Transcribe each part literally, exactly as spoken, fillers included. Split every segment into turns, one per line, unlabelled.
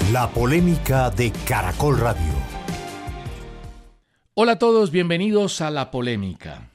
La polémica de Caracol Radio.
Hola a todos, bienvenidos a La Polémica.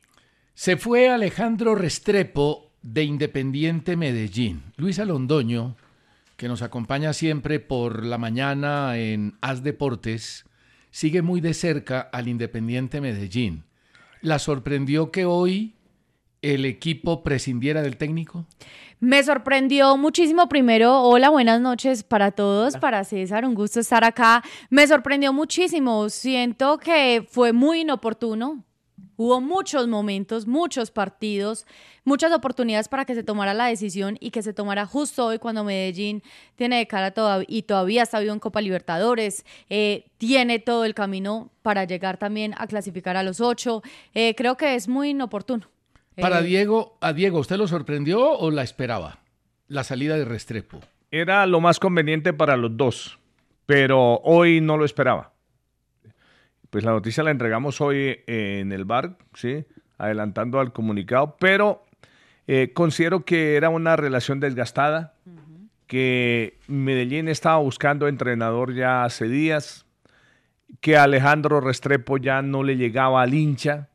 Se fue Alejandro Restrepo de Independiente Medellín. Luisa Londoño, que nos acompaña siempre por la mañana en Haz Deportes, sigue muy de cerca al Independiente Medellín. ¿La sorprendió que hoy el equipo prescindiera del técnico?
Me sorprendió muchísimo. Primero, hola, buenas noches para todos, para César, un gusto estar acá. Me sorprendió muchísimo, siento que fue muy inoportuno. Hubo muchos momentos, muchos partidos, muchas oportunidades para que se tomara la decisión y que se tomara justo hoy cuando Medellín tiene de cara todavía, y todavía está vivo en Copa Libertadores, eh, tiene todo el camino para llegar también a clasificar a los ocho. Eh, creo que es muy inoportuno.
Para
Eh,
Diego, a Diego, ¿usted lo sorprendió o la esperaba? La salida de Restrepo.
Era lo más conveniente para los dos, pero hoy no lo esperaba. Pues la noticia la entregamos hoy en el bar, ¿sí? Adelantando al comunicado, pero eh, considero que era una relación desgastada, uh-huh. que Medellín estaba buscando entrenador ya hace días, que Alejandro Restrepo ya no le llegaba al hincha,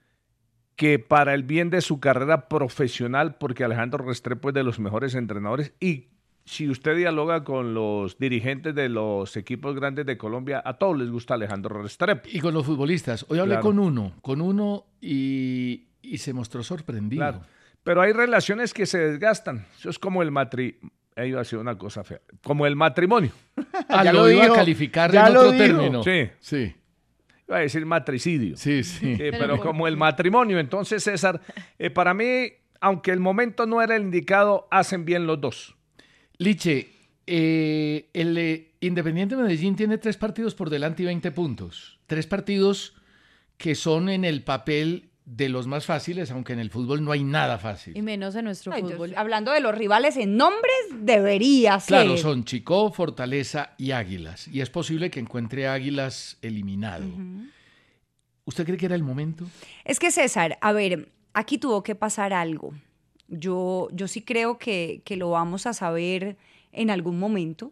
que para el bien de su carrera profesional, porque Alejandro Restrepo es de los mejores entrenadores, y si usted dialoga con los dirigentes de los equipos grandes de Colombia, a todos les gusta Alejandro Restrepo.
Y con los futbolistas. Hoy hablé
Claro.
con uno, con uno y, y se mostró sorprendido.
Claro. Pero hay relaciones que se desgastan. Eso es como el matrimonio. Ahí iba a ser una cosa fea. Como el matrimonio.
Ah,
Ya
lo,
lo
iba
dijo,
a calificar
ya
en
lo
otro
dijo.
término.
Sí.
Sí,
Iba a decir matricidio.
sí, sí.
Eh, pero como el matrimonio. Entonces, César, eh, para mí, aunque el momento no era el indicado, hacen bien los dos.
Liche, eh, el eh, Independiente Medellín tiene tres partidos por delante y veinte puntos. Tres partidos que son en el papel de los más fáciles, aunque en el fútbol no hay nada fácil.
y menos en nuestro
Ay,
fútbol.
Dios, hablando de los rivales en nombres, debería ser.
Claro, son Chicó, Fortaleza y Águilas. Y es posible que encuentre Águilas eliminado.
Uh-huh.
¿Usted cree que era el momento?
Es que César, a ver, aquí tuvo que pasar algo. Yo, yo sí creo que, que lo vamos a saber en algún momento,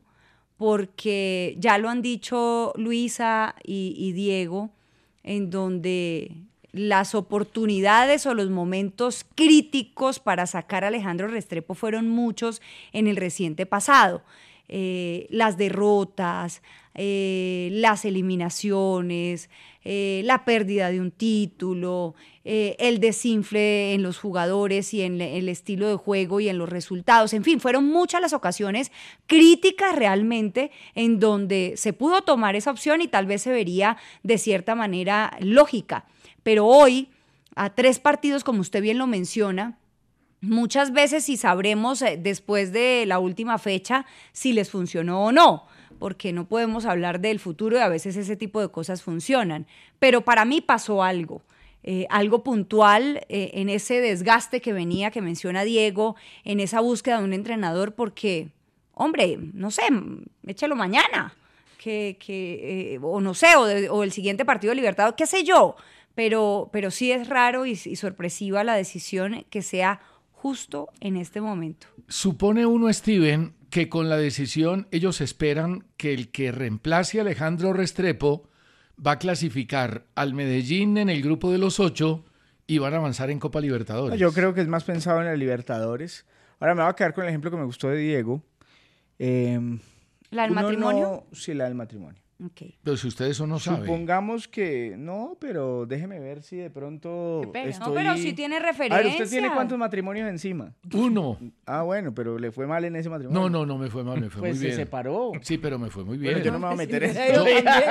porque ya lo han dicho Luisa y, y Diego, en donde las oportunidades o los momentos críticos para sacar a Alejandro Restrepo fueron muchos en el reciente pasado. Eh, las derrotas, eh, las eliminaciones, eh, la pérdida de un título, eh, el desinfle en los jugadores y en el estilo de juego y en los resultados. En fin, fueron muchas las ocasiones críticas realmente en donde se pudo tomar esa opción y tal vez se vería de cierta manera lógica. Pero hoy, a tres partidos, como usted bien lo menciona, muchas veces sí sabremos eh, después de la última fecha si les funcionó o no, porque no podemos hablar del futuro y a veces ese tipo de cosas funcionan. Pero para mí pasó algo, eh, algo puntual eh, en ese desgaste que venía, que menciona Diego, en esa búsqueda de un entrenador, porque, hombre, no sé, échelo mañana, que, que, eh, o no sé, o, de, o el siguiente partido de Libertadores, qué sé yo, pero, pero sí es raro y, y sorpresiva la decisión que sea justo en este momento.
Supone uno, Steven, que con la decisión ellos esperan que el que reemplace a Alejandro Restrepo va a clasificar al Medellín en el grupo de los ocho y van a avanzar en Copa Libertadores.
Yo creo que es más pensado en la Libertadores. Ahora me voy a quedar con el ejemplo que me gustó de Diego. Eh,
¿La del
uno
matrimonio?
No, sí, la del matrimonio.
Okay.
Pero si usted eso no sabe.
Supongamos que no, pero déjeme ver si de pronto estoy...
No, pero sí tiene
A
referencia.
ver, ¿usted tiene cuántos matrimonios encima?
Uno.
Ah, bueno, pero le fue mal en ese matrimonio.
No, no, no me fue mal, me fue
Pues
muy
se
bien.
separó.
Sí, pero me fue muy bien.
Bueno, yo no me voy a meter en
Yo-
eso.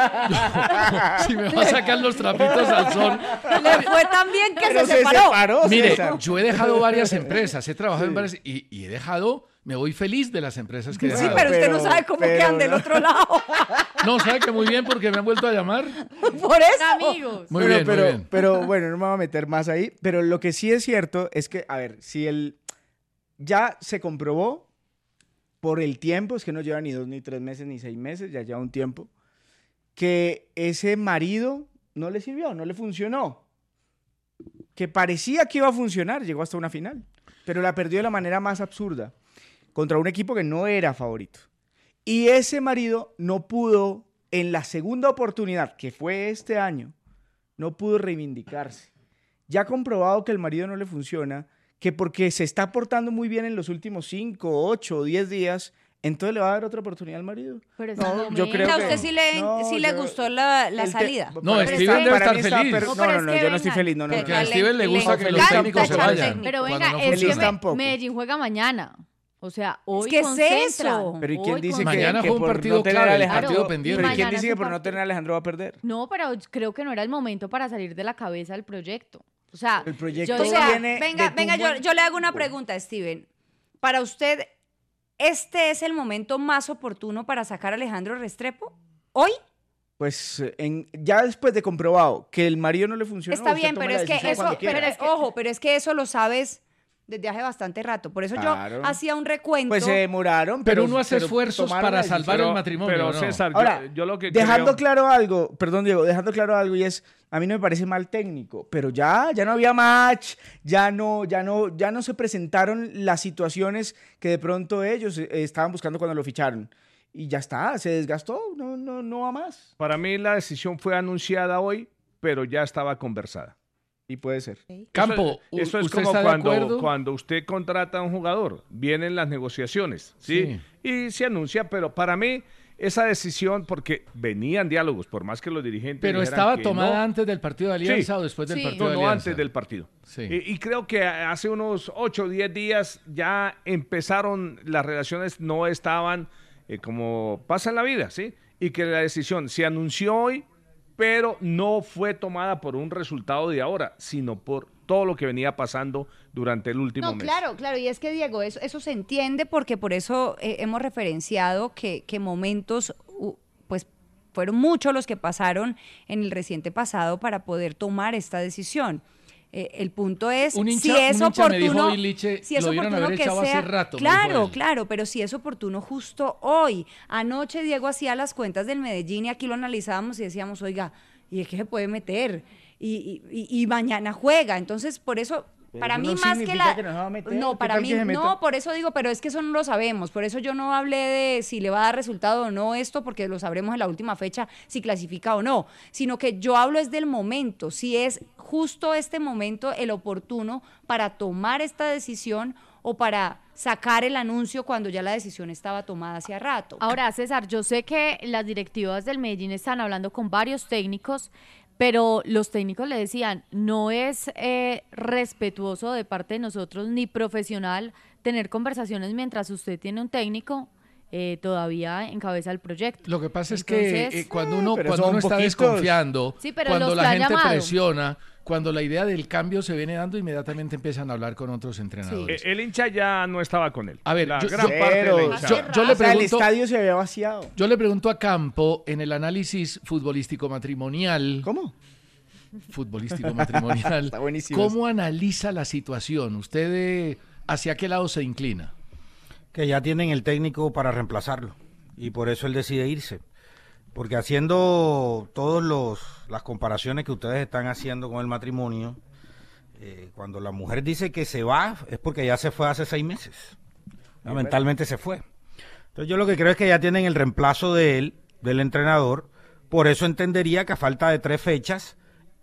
yo- si me va a sacar los trapitos al sol.
Le fue tan bien que
Pero
se
se
separó.
separó,
Mire,
César.
yo he dejado varias empresas, he trabajado
Sí.
en varias y, y he dejado, me voy feliz de las empresas que he
Sí,
dejado.
pero usted no
Pero-
sabe cómo
pero
quedan del
no.
otro lado.
No, sabe que muy bien porque me han vuelto a llamar.
Por eso.
Amigos.
Muy
pero,
bien,
pero,
muy bien.
pero bueno, no me voy a meter más ahí. Pero lo que sí es cierto es que, a ver, si el ya se comprobó por el tiempo, es que no lleva ni dos, ni tres meses, ni seis meses, ya lleva un tiempo, que ese marido no le sirvió, no le funcionó. Que parecía que iba a funcionar, llegó hasta una final, pero la perdió de la manera más absurda, contra un equipo que no era favorito. Y ese marido no pudo, en la segunda oportunidad, que fue este año, no pudo reivindicarse. Ya ha comprobado que el marido no le funciona, que porque se está portando muy bien en los últimos cinco, ocho o diez días, entonces le va a dar otra oportunidad al marido.
Pero
No,
no,
yo creo
¿A
que...
usted sí le,
no,
sí le
yo-
gustó la, la
el te-
salida?
No,
para-
Steven debe
para
estar
mí está
feliz.
per-
No,
No,
pero
no,
es
no,
que
yo no estoy
vengan,
feliz, no, no,
que
no.
Que a
le-
Steven le
le
gusta que los
encanta
técnicos se
echar
vayan.
técnico.
Pero
cuando
venga,
no
es
Feliz
que
funciona.
Me-
tampoco.
Medellín juega mañana. O sea, hoy
¿Qué es
concentran.
eso?
Pero ¿y quién
Hoy
dice que,
Mañana
que
fue un
por
partido
no tener
clave,
a
el
Alejandro,
partido pendiente.
pero ¿y quién
Mañana
dice
es
que
un
por no
partido.
tener a Alejandro va a perder?
No, pero creo que no era el momento para salir de la cabeza del proyecto. O sea,
El proyecto
yo
O
digo,
sea,
viene
venga,
de
venga,
tu
yo,
buen-
yo le hago una pregunta, Steven. Para usted, ¿este es el momento más oportuno para sacar a Alejandro Restrepo? ¿Hoy?
Pues eh, en, ya después de comprobado que el marido no le funciona,
Está
usted
bien,
toma
pero
la
es que
decisión
eso,
cuando quiera.
pero es- ojo, pero es que eso lo sabes desde hace bastante rato. Por eso
Claro.
yo hacía un recuento.
Pues se demoraron,
Pero
pero
uno hace
pero
esfuerzos
tomaron
para
la
salvar
decisión.
el matrimonio,
Pero
¿no?
César, yo-
Ahora,
yo, lo que
dejando
creo...
claro algo, perdón Diego, dejando claro algo y es, a mí no me parece mal técnico, pero ya, ya no había match, ya no, ya no, ya no se presentaron las situaciones que de pronto ellos eh, estaban buscando cuando lo ficharon. Y ya está, se desgastó, no, no, no va más.
Para mí la decisión fue anunciada hoy, pero ya estaba conversada.
Y puede ser.
Campo,
Eso, eso es
¿usted
como
está de
cuando,
acuerdo?
cuando usted contrata a un jugador, vienen las negociaciones, ¿sí? Y se anuncia, pero para mí esa decisión, porque venían diálogos, por más que los dirigentes
Pero
dijeran
estaba
que
tomada
no,
antes del partido de Alianza
Sí.
o después del
Sí.
partido
no,
de
no
Alianza.
antes del partido.
Sí.
Y, y creo que hace unos ocho o diez días ya empezaron, las relaciones no estaban eh, como pasa en la vida, ¿sí? Y que la decisión se anunció hoy, pero no fue tomada por un resultado de ahora, sino por todo lo que venía pasando durante el último
No,
mes.
claro, claro, y es que Diego, eso, eso se entiende porque por eso eh, hemos referenciado que, que momentos, uh, pues fueron muchos los que pasaron en el reciente pasado para poder tomar esta decisión. Eh, el punto es
Un hincha-
si es
un hincha me dijo
oportuno,
hoy, Liche,
si es
lo debieron
oportuno
haber
que
echado hace
sea,
rato, me dijo
claro,
él.
claro, pero si es oportuno justo hoy. Anoche Diego hacía las cuentas del Medellín y aquí lo analizábamos y decíamos, oiga, ¿y es que se puede meter? Y, y, y, y mañana juega, entonces por eso
Pero
para
eso
mí
no
más que
significa
la
que no se va a meter.
no
¿Qué
para
tal
mí
que se meta?
no, por eso digo, pero es que eso no lo sabemos, por eso yo no hablé de si le va a dar resultado o no esto, porque lo sabremos en la última fecha si clasifica o no, sino que yo hablo es del momento, si es justo este momento el oportuno para tomar esta decisión o para sacar el anuncio cuando ya la decisión estaba tomada hace rato.
ahora, César, yo sé que las directivas del Medellín están hablando con varios técnicos, pero los técnicos le decían, no es eh, respetuoso de parte de nosotros ni profesional tener conversaciones mientras usted tiene un técnico eh, todavía encabeza el proyecto.
Lo que pasa es
Entonces,
que eh, cuando uno,
pero
cuando
son
uno está
poquitos.
desconfiando,
Sí, pero
cuando
los
la
que ha
gente
llamado.
presiona, cuando la idea del cambio se viene dando, inmediatamente empiezan a hablar con otros
Eh,
entrenadores.
El hincha ya no estaba con él.
A ver,
la
yo-
gran
yo-
parte de la
Pero-
hinchada.
yo, yo le
O sea, el
pregunto,
estadio se había vaciado.
yo le pregunto a Campo en el análisis futbolístico matrimonial,
¿Cómo?
futbolístico matrimonial,
Está buenísimo
¿cómo analiza la situación? ¿Usted eh, hacia qué lado se inclina?
Que ya tienen el técnico para reemplazarlo y por eso él decide irse. Porque haciendo todas los las comparaciones que ustedes están haciendo con el matrimonio, eh, cuando la mujer dice que se va, es porque ya se fue hace seis meses. Ya, mentalmente se fue. Entonces yo lo que creo es que ya tienen el reemplazo de él, del entrenador, por eso entendería que a falta de tres fechas,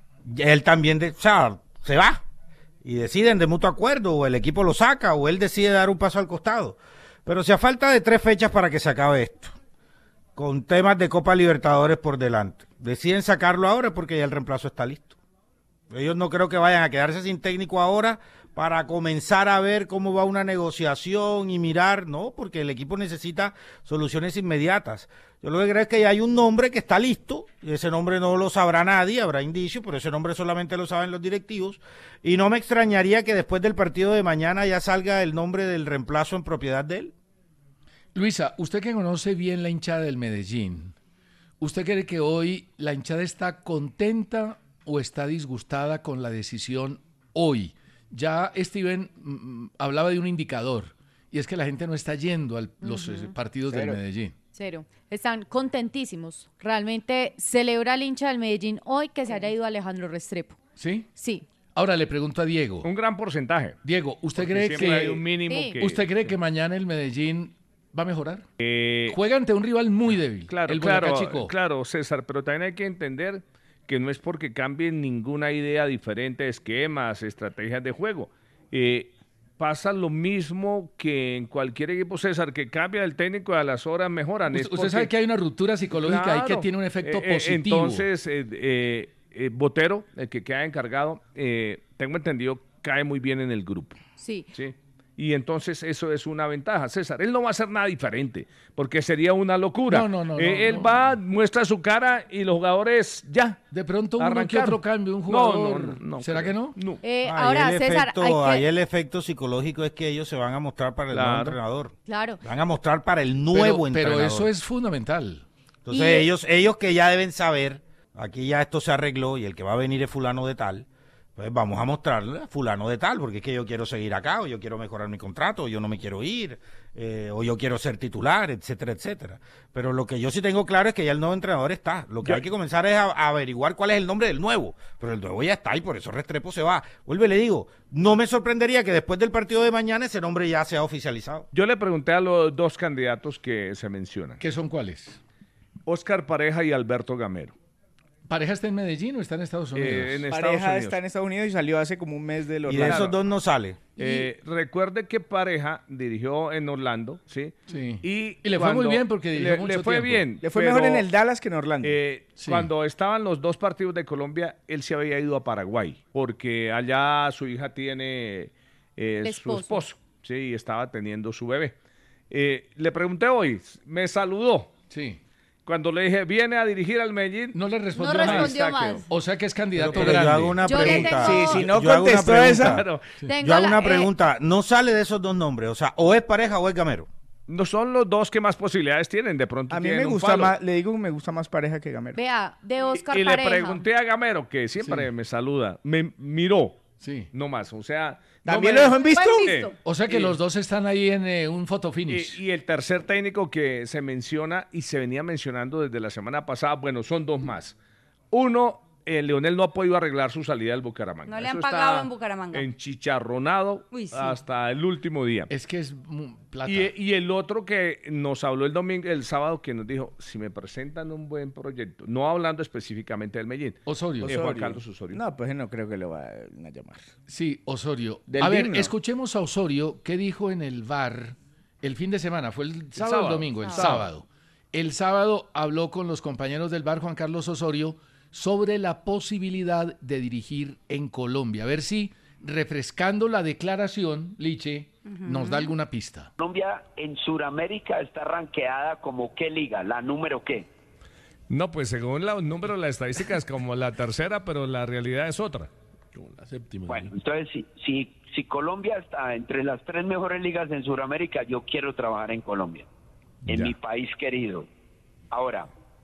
ya él también, de, o sea, se va. Y deciden de mutuo acuerdo, o el equipo lo saca, o él decide dar un paso al costado. Pero si a falta de tres fechas para que se acabe esto, con temas de Copa Libertadores por delante, deciden sacarlo ahora porque ya el reemplazo está listo. Ellos no creo que vayan a quedarse sin técnico ahora para comenzar a ver cómo va una negociación y mirar, no, porque el equipo necesita soluciones inmediatas. Yo lo que creo es que ya hay un nombre que está listo, y ese nombre no lo sabrá nadie, habrá indicios, pero ese nombre solamente lo saben los directivos, y no me extrañaría que después del partido de mañana ya salga el nombre del reemplazo en propiedad de él.
Luisa, usted que conoce bien la hinchada del Medellín, ¿usted cree que hoy la hinchada está contenta o está disgustada con la decisión hoy? Ya Steven mm, hablaba de un indicador, y es que la gente no está yendo a los uh-huh. eh, partidos
Cero.
del Medellín.
Cero. Están contentísimos. Realmente celebra el hincha del Medellín hoy que se haya ido Alejandro Restrepo.
¿Sí?
Sí.
Ahora le pregunto a Diego.
Un gran porcentaje.
Diego, ¿usted
Porque
cree
siempre hay
que
un mínimo
Sí.
que...
usted cree que mañana el Medellín va a mejorar.
Eh,
Juega ante un rival muy débil,
claro,
el Boyacá
claro,
Chico.
claro, César, pero también hay que entender que no es porque cambien ninguna idea diferente de esquemas, estrategias de juego. Eh, pasa lo mismo que en cualquier equipo, César, que cambia el técnico y a las horas mejoran.
Usted,
Es
usted
porque-
sabe que hay una ruptura psicológica ahí que
Claro.
tiene un efecto
Eh, eh,
positivo.
Entonces, eh, eh, eh, Botero, el que queda encargado, eh, tengo entendido, cae muy bien en el grupo.
Sí.
¿Sí? Y entonces eso es una ventaja, César. Él no va a hacer nada diferente, porque sería una locura.
No, no, no,
Eh,
no,
él
no.
va, muestra su cara y los jugadores ya.
De pronto uno que
arrancaron.
otro cambio, un
No,
jugador.
no, no
¿Será
creo.
que no?
No.
Eh,
Ahí
ahora,
el
César,
efecto,
hay que...
ahí el efecto psicológico es que ellos se van a mostrar para el nuevo
Claro.
entrenador.
Claro.
Van a mostrar para el
Pero,
nuevo
pero
entrenador.
eso es fundamental.
Entonces
Y-
ellos, ellos que ya deben saber, aquí ya esto se arregló y el que va a venir es fulano de tal, pues vamos a mostrarle a fulano de tal, porque es que yo quiero seguir acá, o yo quiero mejorar mi contrato, o yo no me quiero ir, eh, o yo quiero ser titular, etcétera, etcétera. Pero lo que yo sí tengo claro es que ya el nuevo entrenador está. Lo que
Ya.
hay que comenzar es a, a averiguar cuál es el nombre del nuevo. Pero el nuevo ya está y por eso Restrepo se va. Vuelve, le digo, no me sorprendería que después del partido de mañana ese nombre ya sea oficializado.
Yo le pregunté a los dos candidatos que se mencionan,
¿Qué son cuáles?
Óscar Pareja y Alberto Gamero.
¿Pareja está en Medellín o está en Estados Unidos?
Eh, en Estados
Pareja
Unidos.
está en Estados Unidos y salió hace como un mes del
Y de
Orlando.
esos dos no sale.
Eh, recuerde que Pareja dirigió en Orlando, ¿sí?
Sí.
Y,
Y le fue muy
cuando-
bien porque dirigió
le,
mucho
le fue
tiempo.
bien.
Le fue
pero,
mejor en el Dallas que en Orlando.
eh,
Sí.
Cuando estaban los dos partidos de Colombia, él se había ido a Paraguay, porque allá su hija tiene eh,
El
su
esposo.
esposo, sí, y estaba teniendo su bebé. Eh, le pregunté hoy, me saludó.
Sí.
Cuando le dije, viene a dirigir al Medellín,
No le respondió
No
más.
respondió
Ahí está,
más.
quedó.
O sea que es
Pero,
candidato
pero
grande.
yo hago una
Yo le
pregunta.
tengo-
Sí, si no
Yo hago una
contestó
pregunta.
esa.
Claro.
Tengo
Yo hago
la-
una
eh,
pregunta. No sale de esos dos nombres. O sea, o es Pareja o es Gamero.
No son los dos que más posibilidades tienen, de pronto
A mí
tienen
me
un
gusta
falo.
más, le digo, me gusta más Pareja que Gamero.
Vea, de Oscar
Y le
Pareja.
pregunté a Gamero, que siempre
Sí.
me saluda, me miró,
Sí.
no más, o sea... no
¿También
me-
lo dejó en visto?
Buen visto.
Eh,
O sea que
y-
los dos están ahí en eh, un photo finish.
Y, y el tercer técnico que se menciona y se venía mencionando desde la semana pasada, bueno, son dos más. Uno, eh, Leonel no ha podido arreglar su salida del Bucaramanga.
No le han
Eso
pagado
está
en Bucaramanga.
enchicharronado
Uy, sí.
hasta el último día.
Es que es mu- plata.
Y, y el otro que nos habló el domingo, el sábado, que nos dijo, si me presentan un buen proyecto, no hablando específicamente del Medellín,
Osorio.
Eh, Juan Carlos Osorio.
No, pues no creo que lo vayan a llamar.
Sí, Osorio.
Del
a ver,
digno.
escuchemos a Osorio qué dijo en el V A R el fin de semana. ¿Fue el sábado o el
sábado.
domingo? El
Sábado.
sábado. El sábado habló con los compañeros del V A R Juan Carlos Osorio sobre la posibilidad de dirigir en Colombia. A ver si, refrescando la declaración, Liche, nos da alguna pista.
Colombia en Sudamérica está rankeada como qué liga, la número qué.
No, pues según los números, la estadística es como la tercera, pero la realidad es otra. Como la séptima.
Bueno, entonces si, si, si Colombia está entre las tres mejores ligas en Sudamérica, yo quiero trabajar en Colombia, en
Ya.
mi país querido. Ahora,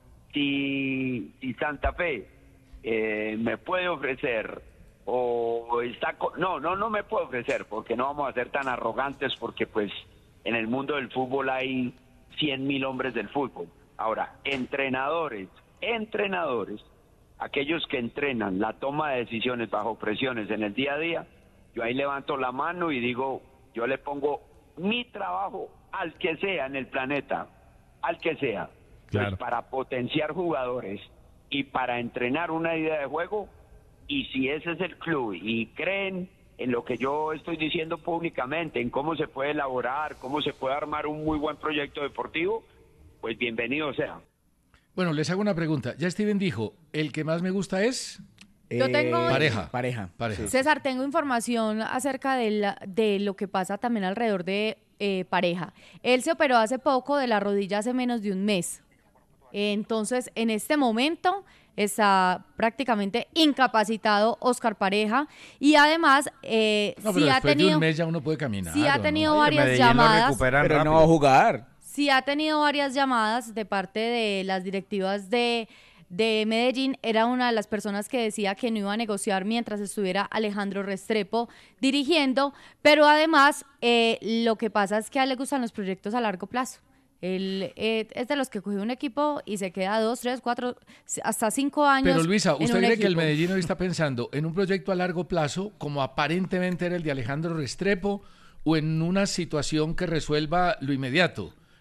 si, si Santa Fe eh, me puede ofrecer o está... co- No, no, no me puede ofrecer porque no vamos a ser tan arrogantes porque pues en el mundo del fútbol hay cien mil hombres del fútbol. Ahora, entrenadores, entrenadores, aquellos que entrenan la toma de decisiones bajo presiones en el día a día, yo ahí levanto la mano y digo, yo le pongo mi trabajo al que sea en el planeta, al que sea,
Claro.
pues para potenciar jugadores y para entrenar una idea de juego, y si ese es el club y creen en lo que yo estoy diciendo públicamente, en cómo se puede elaborar, cómo se puede armar un muy buen proyecto deportivo, pues bienvenido sea.
Bueno, les hago una pregunta. Ya Steven dijo, el que más me gusta es
Yo tengo-
Pareja.
Pareja.
Pareja.
César, tengo información acerca de, la- de lo que pasa también alrededor de eh, Pareja. Él se operó hace poco de la rodilla, hace menos de un mes. Entonces, en este momento está prácticamente incapacitado Oscar Pareja y además eh,
No, pero
sí ha
después de
tenido,
un mes ya uno puede caminar.
sí ha
¿o no?
tenido
Oye,
varias
Medellín lo
llamadas.
recuperan
Pero
rápido.
no va a jugar.
Sí ha tenido varias llamadas de parte de las directivas de, de Medellín. Era una de las personas que decía que no iba a negociar mientras estuviera Alejandro Restrepo dirigiendo, pero además eh, lo que pasa es que a él le gustan los proyectos a largo plazo. Él eh, es de los que coge un equipo y se queda dos, tres, cuatro, hasta cinco años.
Pero Luisa,
en
¿usted
un
cree que el
equipo.
Medellín hoy está pensando en un proyecto a largo plazo, como aparentemente era el de Alejandro Restrepo, o en una situación que resuelva lo inmediato?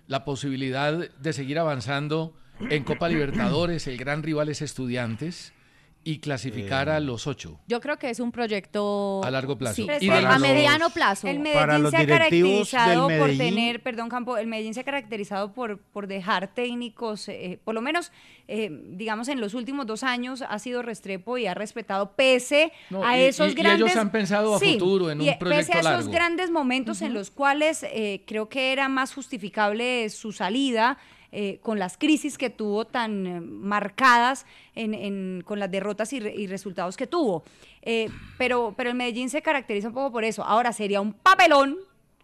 la posibilidad de seguir avanzando en Copa Libertadores, el gran rival es Estudiantes, y clasificar eh, a los ocho.
Yo creo que es un proyecto
a largo plazo.
Sí,
y
a
los,
mediano plazo.
El Medellín se ha caracterizado por tener, perdón Campo, el Medellín se ha caracterizado por, por dejar técnicos, eh, por lo menos, eh, digamos, en los últimos dos años ha sido Restrepo y ha respetado pese no, a
y,
esos
y,
grandes...
Y ellos han pensado a
sí,
futuro en un proyecto largo.
Pese a
largo.
esos grandes momentos uh-huh. en los cuales eh, creo que era más justificable su salida, Eh, con las crisis que tuvo tan eh, marcadas en, en, con las derrotas y, re, y resultados que tuvo. Eh, pero, pero el Medellín se caracteriza un poco por eso. Ahora, sería un papelón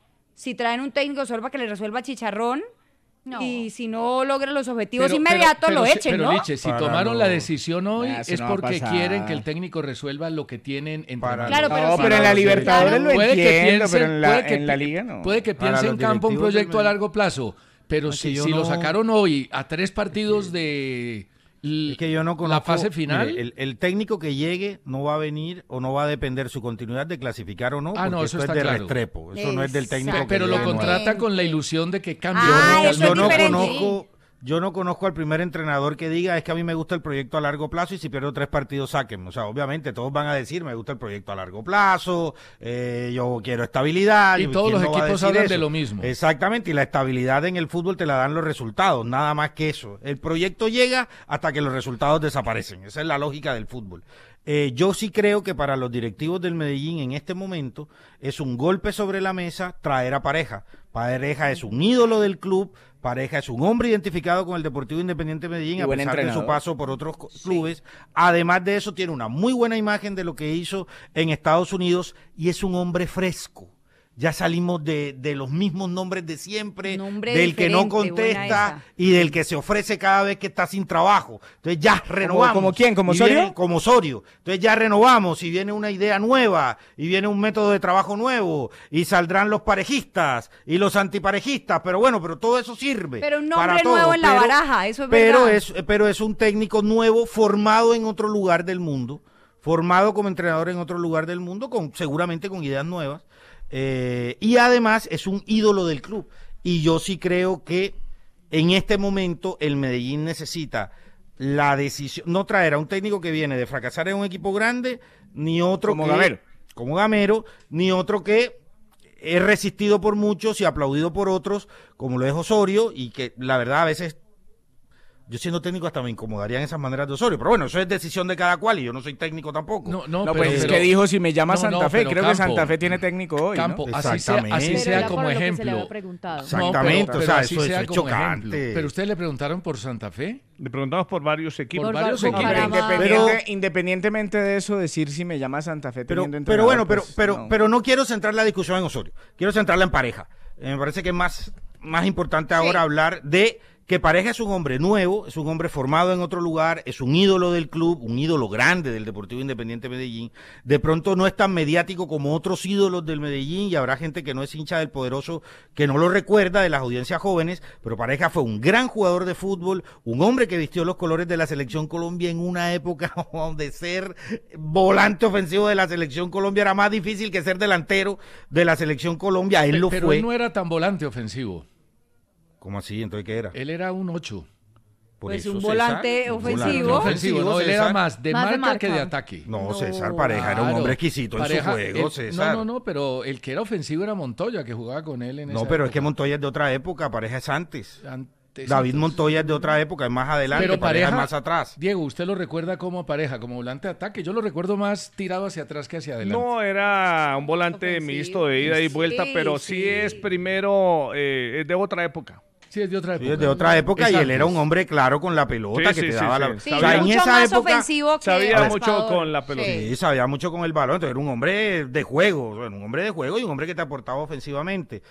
si traen un técnico solo para que le resuelva Chicharrón no. y si no logra los objetivos pero, inmediatos pero, pero,
lo
echen,
pero,
¿no?
Liche, si para tomaron no. la decisión hoy
nah,
es
no
porque quieren que el técnico resuelva lo que tienen entre
para
manos.
Claro, pero,
no,
si
pero en la Libertadores claro. lo
puede
entiendo,
que piensen,
pero en la,
puede que,
en la Liga no.
Puede que piense en campo un proyecto a largo plazo. Pero si, si no... lo sacaron hoy a tres partidos de
es que yo no conozco,
la fase final...
Mire, el, el técnico que llegue no va a venir o no va a depender su continuidad de clasificar o no,
ah,
porque
no, eso
esto
está
es de
claro.
Restrepo. Eso no es del técnico que
Pero lo
llegue
contrata
nuevo.
con la ilusión de que cambie.
Ah,
yo,
eso
yo
es
no
diferente.
conozco... Yo no conozco al primer entrenador que diga es que a mí me gusta el proyecto a largo plazo y si pierdo tres partidos sáquenme. O sea, obviamente todos van a decir me gusta el proyecto a largo plazo, eh, yo quiero estabilidad.
Y todos los equipos hablan de lo mismo.
Exactamente, y la estabilidad en el fútbol te la dan los resultados, nada más que eso. El proyecto llega hasta que los resultados desaparecen. Esa es la lógica del fútbol. Eh, yo sí creo que para los directivos del Medellín en este momento es un golpe sobre la mesa traer a Pareja. Pareja es un ídolo del club, Pareja es un hombre identificado con el Deportivo Independiente Medellín y a pesar entrenador. de su paso por otros clubes. Sí. Además de eso tiene una muy buena imagen de lo que hizo en Estados Unidos y es un hombre fresco. Ya salimos de, de los mismos nombres de siempre,
Nombre
del que no contesta y del que se ofrece cada vez que está sin trabajo. Entonces ya renovamos.
¿Como, como quién? ¿Como Osorio?
Viene, como Osorio. Entonces ya renovamos y viene una idea nueva y viene un método de trabajo nuevo y saldrán los parejistas y los antiparejistas. Pero bueno, pero todo eso sirve.
Pero un
para
nombre
todo.
nuevo en la
pero,
baraja, eso es
pero
verdad.
Es, pero es un técnico nuevo formado en otro lugar del mundo, formado como entrenador en otro lugar del mundo, con seguramente con ideas nuevas. Eh, y además es un ídolo del club y yo sí creo que en este momento el Medellín necesita la decisión, no traer a un técnico que viene de fracasar en un equipo grande, ni otro
como
que,
Gamero.
como Gamero, ni otro que es resistido por muchos y aplaudido por otros, como lo es Osorio, y que la verdad a veces yo siendo técnico hasta me incomodarían esas maneras de Osorio, pero bueno, eso es decisión de cada cual y yo no soy técnico tampoco.
No, no,
no
pero,
pues es
pero,
que dijo si me llama
no,
Santa
no,
Fe, creo
Campo,
que Santa Fe tiene técnico hoy,
Campo,
¿no?
así sea, así sea como ejemplo.
Exactamente,
no, pero,
o sea,
así
eso,
sea
eso es
como
chocante.
ejemplo. Pero ustedes le preguntaron por Santa Fe.
Le preguntamos por varios equipos.
Por varios
por
equipos.
Pero
Bucaramanga.
independiente,
Pero-
independientemente de eso, decir si me llama Santa Fe
Pero,
teniendo
pero bueno, pero,
pues,
pero,
no.
pero no quiero centrar la discusión en Osorio, quiero centrarla en Pareja. Eh, me parece que es más, más importante ahora
Sí.
hablar de que Pareja es un hombre nuevo, es un hombre formado en otro lugar, es un ídolo del club, un ídolo grande del Deportivo Independiente Medellín. De pronto no es tan mediático como otros ídolos del Medellín y habrá gente que no es hincha del Poderoso que no lo recuerda de las audiencias jóvenes, pero Pareja fue un gran jugador de fútbol, un hombre que vistió los colores de la Selección Colombia en una época donde ser volante ofensivo de la Selección Colombia era más difícil que ser delantero de la Selección Colombia. Él lo
Pero
fue.
él no era tan volante ofensivo.
¿Cómo así? ¿Entonces qué era?
Él era un ocho.
Por
Pues
eso,
un
César,
volante
un
ofensivo.
No, ofensivo, no, él era
César.
más de
Más de
marca que de
marca.
ataque.
No,
No.
César Pareja era un
Claro.
hombre exquisito en
Pareja,
su juego,
él-
César.
No, no, no, pero el que era ofensivo era Montoya, que jugaba con él en esa
No, pero es que
época.
Montoya es de otra época, Pareja es antes.
Antes,
David
entonces.
Montoya es de otra época, es más adelante,
Pero
Pareja,
Pareja,
es más atrás.
Diego, ¿usted lo recuerda como Pareja, como volante de ataque? Yo lo recuerdo más tirado hacia atrás que hacia adelante.
No, era un volante
Ofensivo.
mixto de ida y vuelta,
Sí,
pero sí,
sí.
es primero, eh, es de otra época.
Sí, es de otra
Sí,
época.
es de otra época
Es
y él
antes.
era un hombre claro con la pelota
Sí,
que
sí,
te
sí,
daba
sí.
la...
Sí,
o sea, en
mucho
esa
más
época
ofensivo que
Sabía
raspador.
mucho con la pelota.
Sí.
sí, sabía mucho con el balón, entonces era un hombre de juego, bueno, un hombre de juego y un hombre que te aportaba ofensivamente.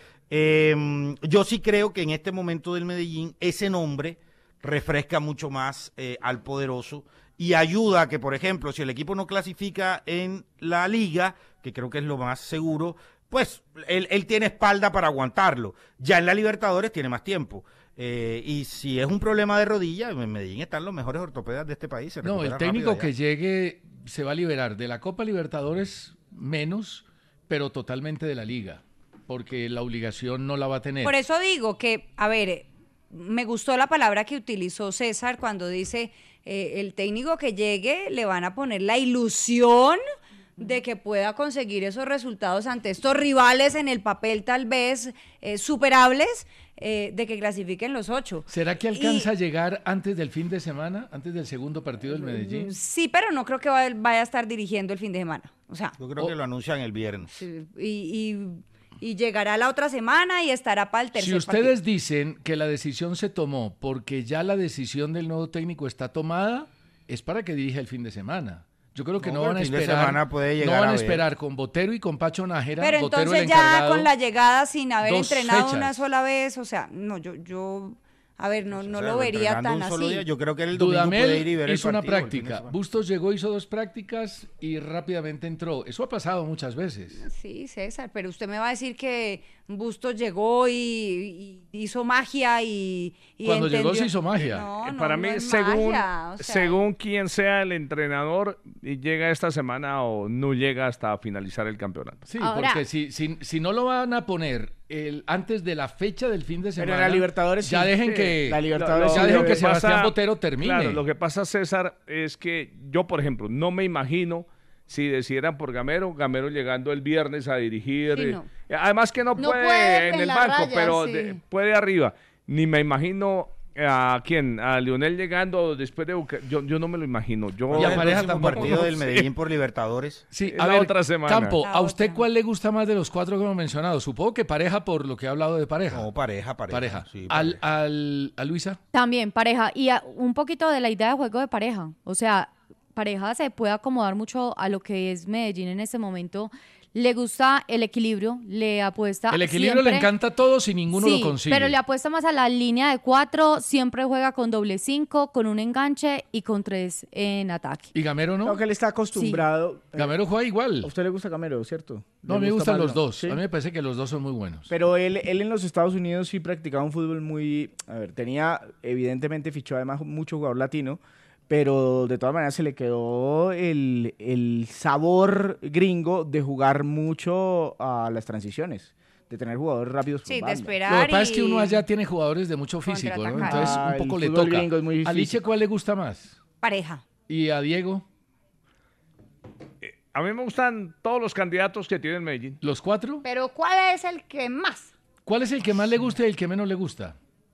Eh, yo sí creo que en este momento del Medellín ese nombre refresca mucho más eh, al Poderoso y ayuda a que, por ejemplo, si el equipo no clasifica en la liga, que creo que es lo más seguro, pues él, él tiene espalda para aguantarlo. Ya en la Libertadores tiene más tiempo. Eh, y si es un problema de rodilla, en Medellín están los mejores ortopedas de este país. se
No, el
recupera
técnico
rápido
que
allá.
llegue se va a liberar de la Copa Libertadores menos, pero totalmente de la Liga. porque la obligación no la va a tener.
Por eso digo que, a ver, me gustó la palabra que utilizó César cuando dice, eh, el técnico que llegue le van a poner la ilusión de que pueda conseguir esos resultados ante estos rivales en el papel tal vez eh, superables, eh, de que clasifiquen los ocho.
¿Será que alcanza
Y,
a llegar antes del fin de semana, antes del segundo partido del Medellín?
Sí, pero no creo que vaya, vaya a estar dirigiendo el fin de semana. O sea,
Yo creo
Oh.
que lo anuncian el viernes.
sí, y, y, y llegará la otra semana y estará para el tercer
Si ustedes
partido.
dicen que la decisión se tomó porque ya la decisión del nuevo técnico está tomada, es para que dirija el fin de semana. Yo creo que no,
No,
van a
el fin de
esperar,
semana puede
no
llegar
van a
a ver.
esperar con Botero y con Pacho Nájera.
Pero
Botero,
entonces
el
ya
encargado,
con la llegada sin haber
dos
entrenado
fechas.
una sola vez, o sea, no, yo, yo, a ver, no, no
O sea,
lo vería
entrenando
tan
un solo
así.
día, yo creo que el domingo puede ir y ver
Dudamel
el
hizo una
partido el fin de
práctica.
semana.
Bustos llegó, hizo dos prácticas y rápidamente entró. Eso ha pasado muchas veces.
Sí, César, pero usted me va a decir que Bustos llegó y, y hizo magia y, y
Cuando llegó
entendió.
se hizo magia.
No,
Eh,
no,
Para
no
mí,
es
según,
magia, o sea,
según quien sea el entrenador, y llega esta semana o no llega hasta finalizar el campeonato.
Sí,
Ahora-
porque si, si, si no lo van a poner el, antes de la fecha del fin de
Pero
semana,
en la Libertadores
ya
sí.
dejen
Sí,
que,
la Libertadores
ya
sí
dejen
debe-
que
pasa-
Sebastián Botero termine.
Claro, lo que pasa, César, es que yo, por ejemplo, no me imagino si decidieran por Gamero, Gamero llegando el viernes a dirigir.
Sí,
eh,
no.
Además que no,
No
puede,
puede
en
en
el
la
banco,
raya,
pero
sí.
de- puede arriba. Ni me imagino a quién, a Lionel llegando después de Buca- yo, yo no me lo imagino. Yo,
Y a
el
Pareja
próximo
tampoco.
partido del
Sí.
Medellín por Libertadores.
Sí,
la
a ver,
otra semana.
Campo,
La
¿a usted
otra.
cuál le gusta más de los cuatro que hemos mencionado? Supongo que Pareja por lo que he hablado de Pareja.
No, pareja, pareja.
Pareja.
Sí,
al,
pareja.
al, ¿A Luisa?
También pareja y a- un poquito de la idea de juego de pareja. O sea, pareja se puede acomodar mucho a lo que es Medellín en este momento. Le gusta el equilibrio, le apuesta.
El equilibrio le
siempre-
encanta a todos y ninguno
Sí,
lo consigue.
pero le apuesta más a la línea de cuatro, siempre juega con doble cinco, con un enganche y con tres en ataque.
¿Y Gamero no?
Creo que él está acostumbrado. eh,
Gamero juega igual.
¿A usted le gusta Gamero, cierto?
No,
¿Le
me
gusta
gustan
más
los
la-
dos.
¿Sí?
A mí me parece que los dos son muy buenos.
Pero él, él en los Estados Unidos sí practicaba un fútbol muy... A ver, tenía, evidentemente fichó además mucho jugador latino, pero de todas maneras se le quedó el, el sabor gringo de jugar mucho a las transiciones, de tener jugadores rápidos por
Sí, de
banda.
esperar.
Lo que pasa es que
y-
uno allá tiene jugadores de mucho físico, ¿no?
Contraatacar.
Entonces
Ah,
un poco
el
le
fútbol
toca.
gringo es muy
¿A Liche
físico.
cuál le gusta más?
Pareja.
¿Y a Diego?
A mí me gustan todos los candidatos que tiene el Medellín.
¿Los cuatro?
Pero ¿cuál es el que más?
¿Cuál es el que más le gusta y el que menos le gusta?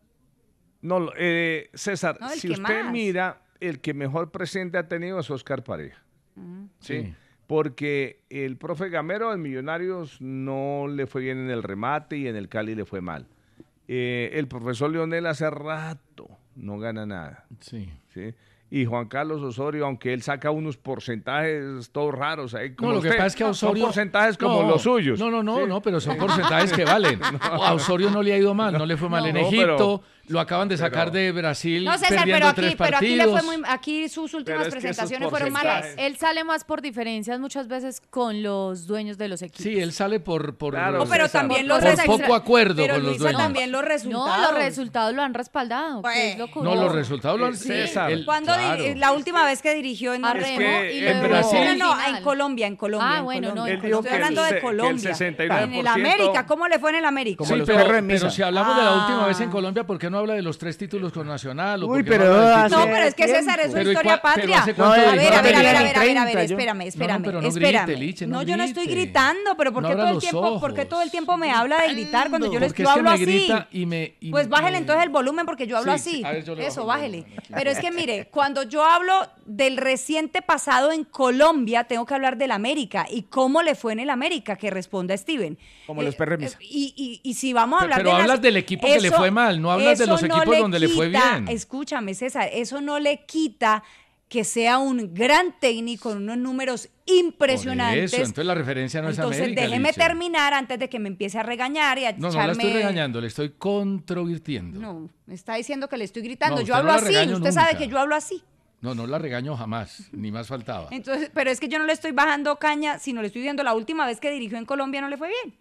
No, lo- eh, César,
No, el
si
que
usted
más.
mira, el que mejor presente ha tenido es Oscar Pareja. ¿sí?
Sí.
Porque el profe Gamero en Millonarios no le fue bien en el remate y en el Cali le fue mal. Eh, el profesor Leonel hace rato no gana nada.
Sí.
¿sí? Y Juan Carlos Osorio, aunque él saca unos porcentajes todos raros. ahí, como
No, lo que
usted,
pasa es que a
son
Osorio...
porcentajes como
No,
los suyos.
No, no, no,
¿sí?
no, pero son porcentajes que valen. A Osorio no le ha ido mal, no le fue mal en
No,
Egipto,
pero-
lo acaban de sacar
pero-
de Brasil
No, César,
perdiendo
pero aquí,
tres
pero aquí
partidos.
le fue muy, aquí sus últimas
es que esos
presentaciones fueron malas.
porcentajes-
Él sale más por diferencias muchas veces con los dueños de los equipos.
Sí, él sale por... por
Claro,
No, pero
César.
también
Por
los
por
resultados.
poco acuerdo
Pero
con los
Luisa,
dueños.
también los
No,
resultados.
los resultados lo han respaldado. que es lo
No,
curioso.
los resultados lo han...
Sí. César.
él-
¿Cuándo di-
claro.
la última vez que dirigió en
A
en-
Remo
que
y
en
luego
Brasil-
No, no,
final.
en Colombia, en Colombia.
Ah,
en
bueno, no,
Colombia.
en
Él dijo
Estoy
que el
hablando
se- que
de
el
Colombia.
sesenta y nueve por
En el
ciento
América, ¿cómo le fue en el América?
Como
Sí,
los
pero,
perros en misa.
pero si hablamos de la última
Ah.
vez en Colombia, ¿por qué no habla de los tres títulos con Nacional? ¿O
Uy,
por qué no
pero
habla del
hace-
título?
No, pero es que
tiempo.
César, es una
Pero ¿y
historia
cua- pero
patria.
hace
No,
cuánto
a
A
ver,
ver, a ver, a ver, a ver, a ver, a ver,
treinta, yo-
espérame, espérame,
pero no
espérame.
grite, Liche, no
no, yo no estoy
grite.
gritando, pero ¿por
No
qué
abra
todo el
los
tiempo, por qué
ojos.
todo el tiempo me habla de gritar cuando yo les
Porque
yo
es que
hablo
me
así?
grita y me... y
Pues bájele
me-
entonces el volumen porque yo hablo
Sí,
así.
a ver, yo le bajo
Eso,
el
bájele.
volumen aquí.
Pero es que mire, cuando yo hablo del reciente pasado en Colombia, tengo que hablar del América y cómo le fue en el América, que responda Steven.
Como los perros en misa.
Y, y, y si vamos a
Pero-
hablar
pero
de las-
hablas del equipo que le fue mal, no hablas de
eso
los equipos
le
donde le fue
quita-
bien.
Escúchame, César, eso no le quita que sea un gran técnico con unos números impresionantes.
Por eso, entonces la referencia no
Entonces,
es América,
déjeme
Liche.
terminar antes de que me empiece a regañar y a
No, no
echarme...
la estoy regañando, le estoy controvirtiendo. No,
No, me está diciendo que le estoy gritando.
No,
yo
usted
hablo
no la
así,
regaño
usted sabe
nunca.
que yo hablo así.
no, la regaño jamás, ni más faltaba.
Entonces, pero es que yo no le estoy bajando caña, sino le estoy diciendo la última vez que dirigió en Colombia no le fue bien.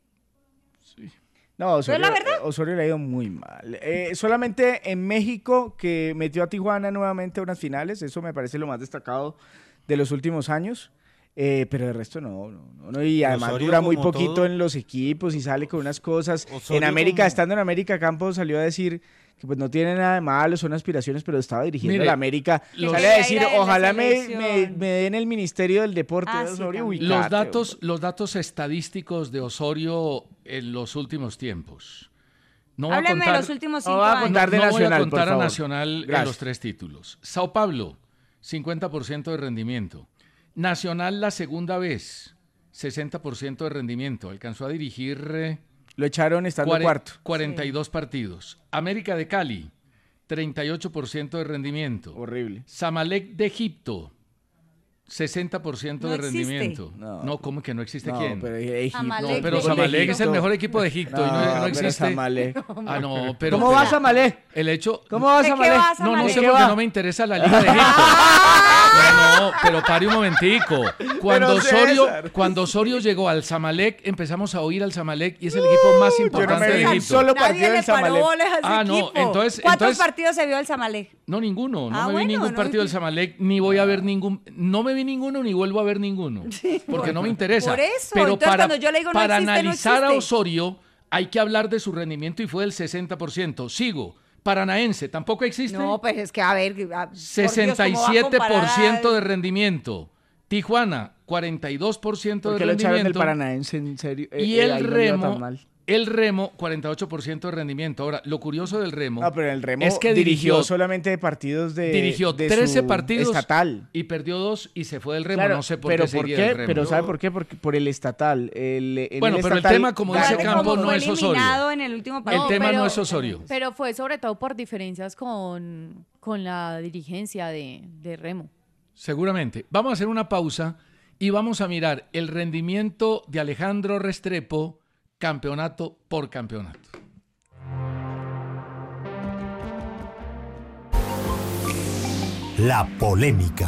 No, Osorio,
la verdad.
Osorio le ha ido muy mal. Eh, solamente en México, que metió a Tijuana nuevamente a unas finales, eso me parece lo más destacado de los últimos años. Eh, pero de resto no, no, no, y además
Osorio,
dura muy
como
poquito
todo-
en los equipos y sale con unas cosas.
Osorio
En América,
como-
estando en América, Campos salió a decir que pues no tiene nada de malo, son aspiraciones, pero estaba dirigiendo
Mire,
a la América.
los-
Sale a decir,
Quería ir a la
ojalá me,
selección.
me, me den el Ministerio del Deporte.
Ah,
de
sí,
Osorio,
también.
Los
ubicate,
datos,
hombre.
los datos estadísticos de Osorio en los últimos tiempos. No voy a
Hábleme de
contar,
los últimos
No
cinco
va a
años.
contar de
no voy a
Nacional, por
contar a
favor.
Nacional en
Gracias.
los tres títulos. Sao Paulo, cincuenta por ciento de rendimiento. Nacional la segunda vez, sesenta por ciento de rendimiento. Alcanzó a dirigir eh,
Lo echaron estando
cuare-
cuarto.
cuarenta y dos partidos. América de Cali, treinta y ocho por ciento de rendimiento.
Horrible.
Samalek de Egipto, sesenta por ciento
No
de
existe.
rendimiento.
No.
No, ¿cómo que no existe
No,
quién?
pero Egipto-
Amalek
No, pero
de
Samalek
Egipto.
es el mejor equipo de Egipto y no, no
pero
existe.
Samalek.
Ah, no, pero
¿Cómo
pero
va Samalek?
El hecho
¿Cómo va
¿De qué
Samalek?
va
No, no
Samalek?
sé
¿Qué
porque
va?
no me interesa la Liga de Egipto. No, no, pero pare un momentico. Cuando
Pero
Osorio,
César.
cuando Osorio llegó al Zamalek, empezamos a oír al Zamalek y es el equipo más
Yo no
importante
me
de
vi un
Egipto.
solo
Nadie
partido
le
del
paró
Samalek.
bolas a ese
Ah, no,
equipo.
entonces-
¿Cuántos
entonces-
partidos se vio el Samalek?
No, ninguno. No
Ah,
me
bueno,
vi ningún
no
partido del
enti-
Zamalek, ni voy a ver ningún. No me vi ninguno ni vuelvo a ver ninguno. Porque no me interesa.
Por eso,
Pero
entonces
para,
cuando yo le digo no
para
existe, no
analizar a
existe.
Osorio, hay que hablar de su rendimiento y fue del sesenta por ciento. Sigo. Paranaense, ¿tampoco existe?
No, pues es que a ver. a- por Dios,
sesenta y
¿cómo va a
siete por ciento
comparar
de rendimiento. Tijuana, cuarenta y dos por ciento
¿Por
de
qué lo echaron del
rendimiento.
Paranaense, en serio?
Y
Eh, eh,
el
ahí no le iba tan
Remo,
mal.
el Remo, cuarenta y ocho por ciento de rendimiento. Ahora, lo curioso del Remo
No, pero el Remo
es que
dirigió,
dirigió,
solamente partidos de
dirigió
de
trece
su
partidos
estatal.
y perdió dos y se fue del Remo.
Claro,
no sé por
pero
qué
¿por
seguía
qué?
el Remo.
Pero ¿sabe por qué? Porque por el estatal. El, en
Bueno,
el
pero el
estatal
tema, como dice
ganó.
Recuerde
Campo,
cómo
no
fue
es Osorio.
eliminado en el último partido.
El tema
pero-
no es Osorio.
Pero fue sobre todo por diferencias con, con la dirigencia de, de Remo.
Seguramente. Vamos a hacer una pausa y vamos a mirar el rendimiento de Alejandro Restrepo campeonato por campeonato.
La polémica.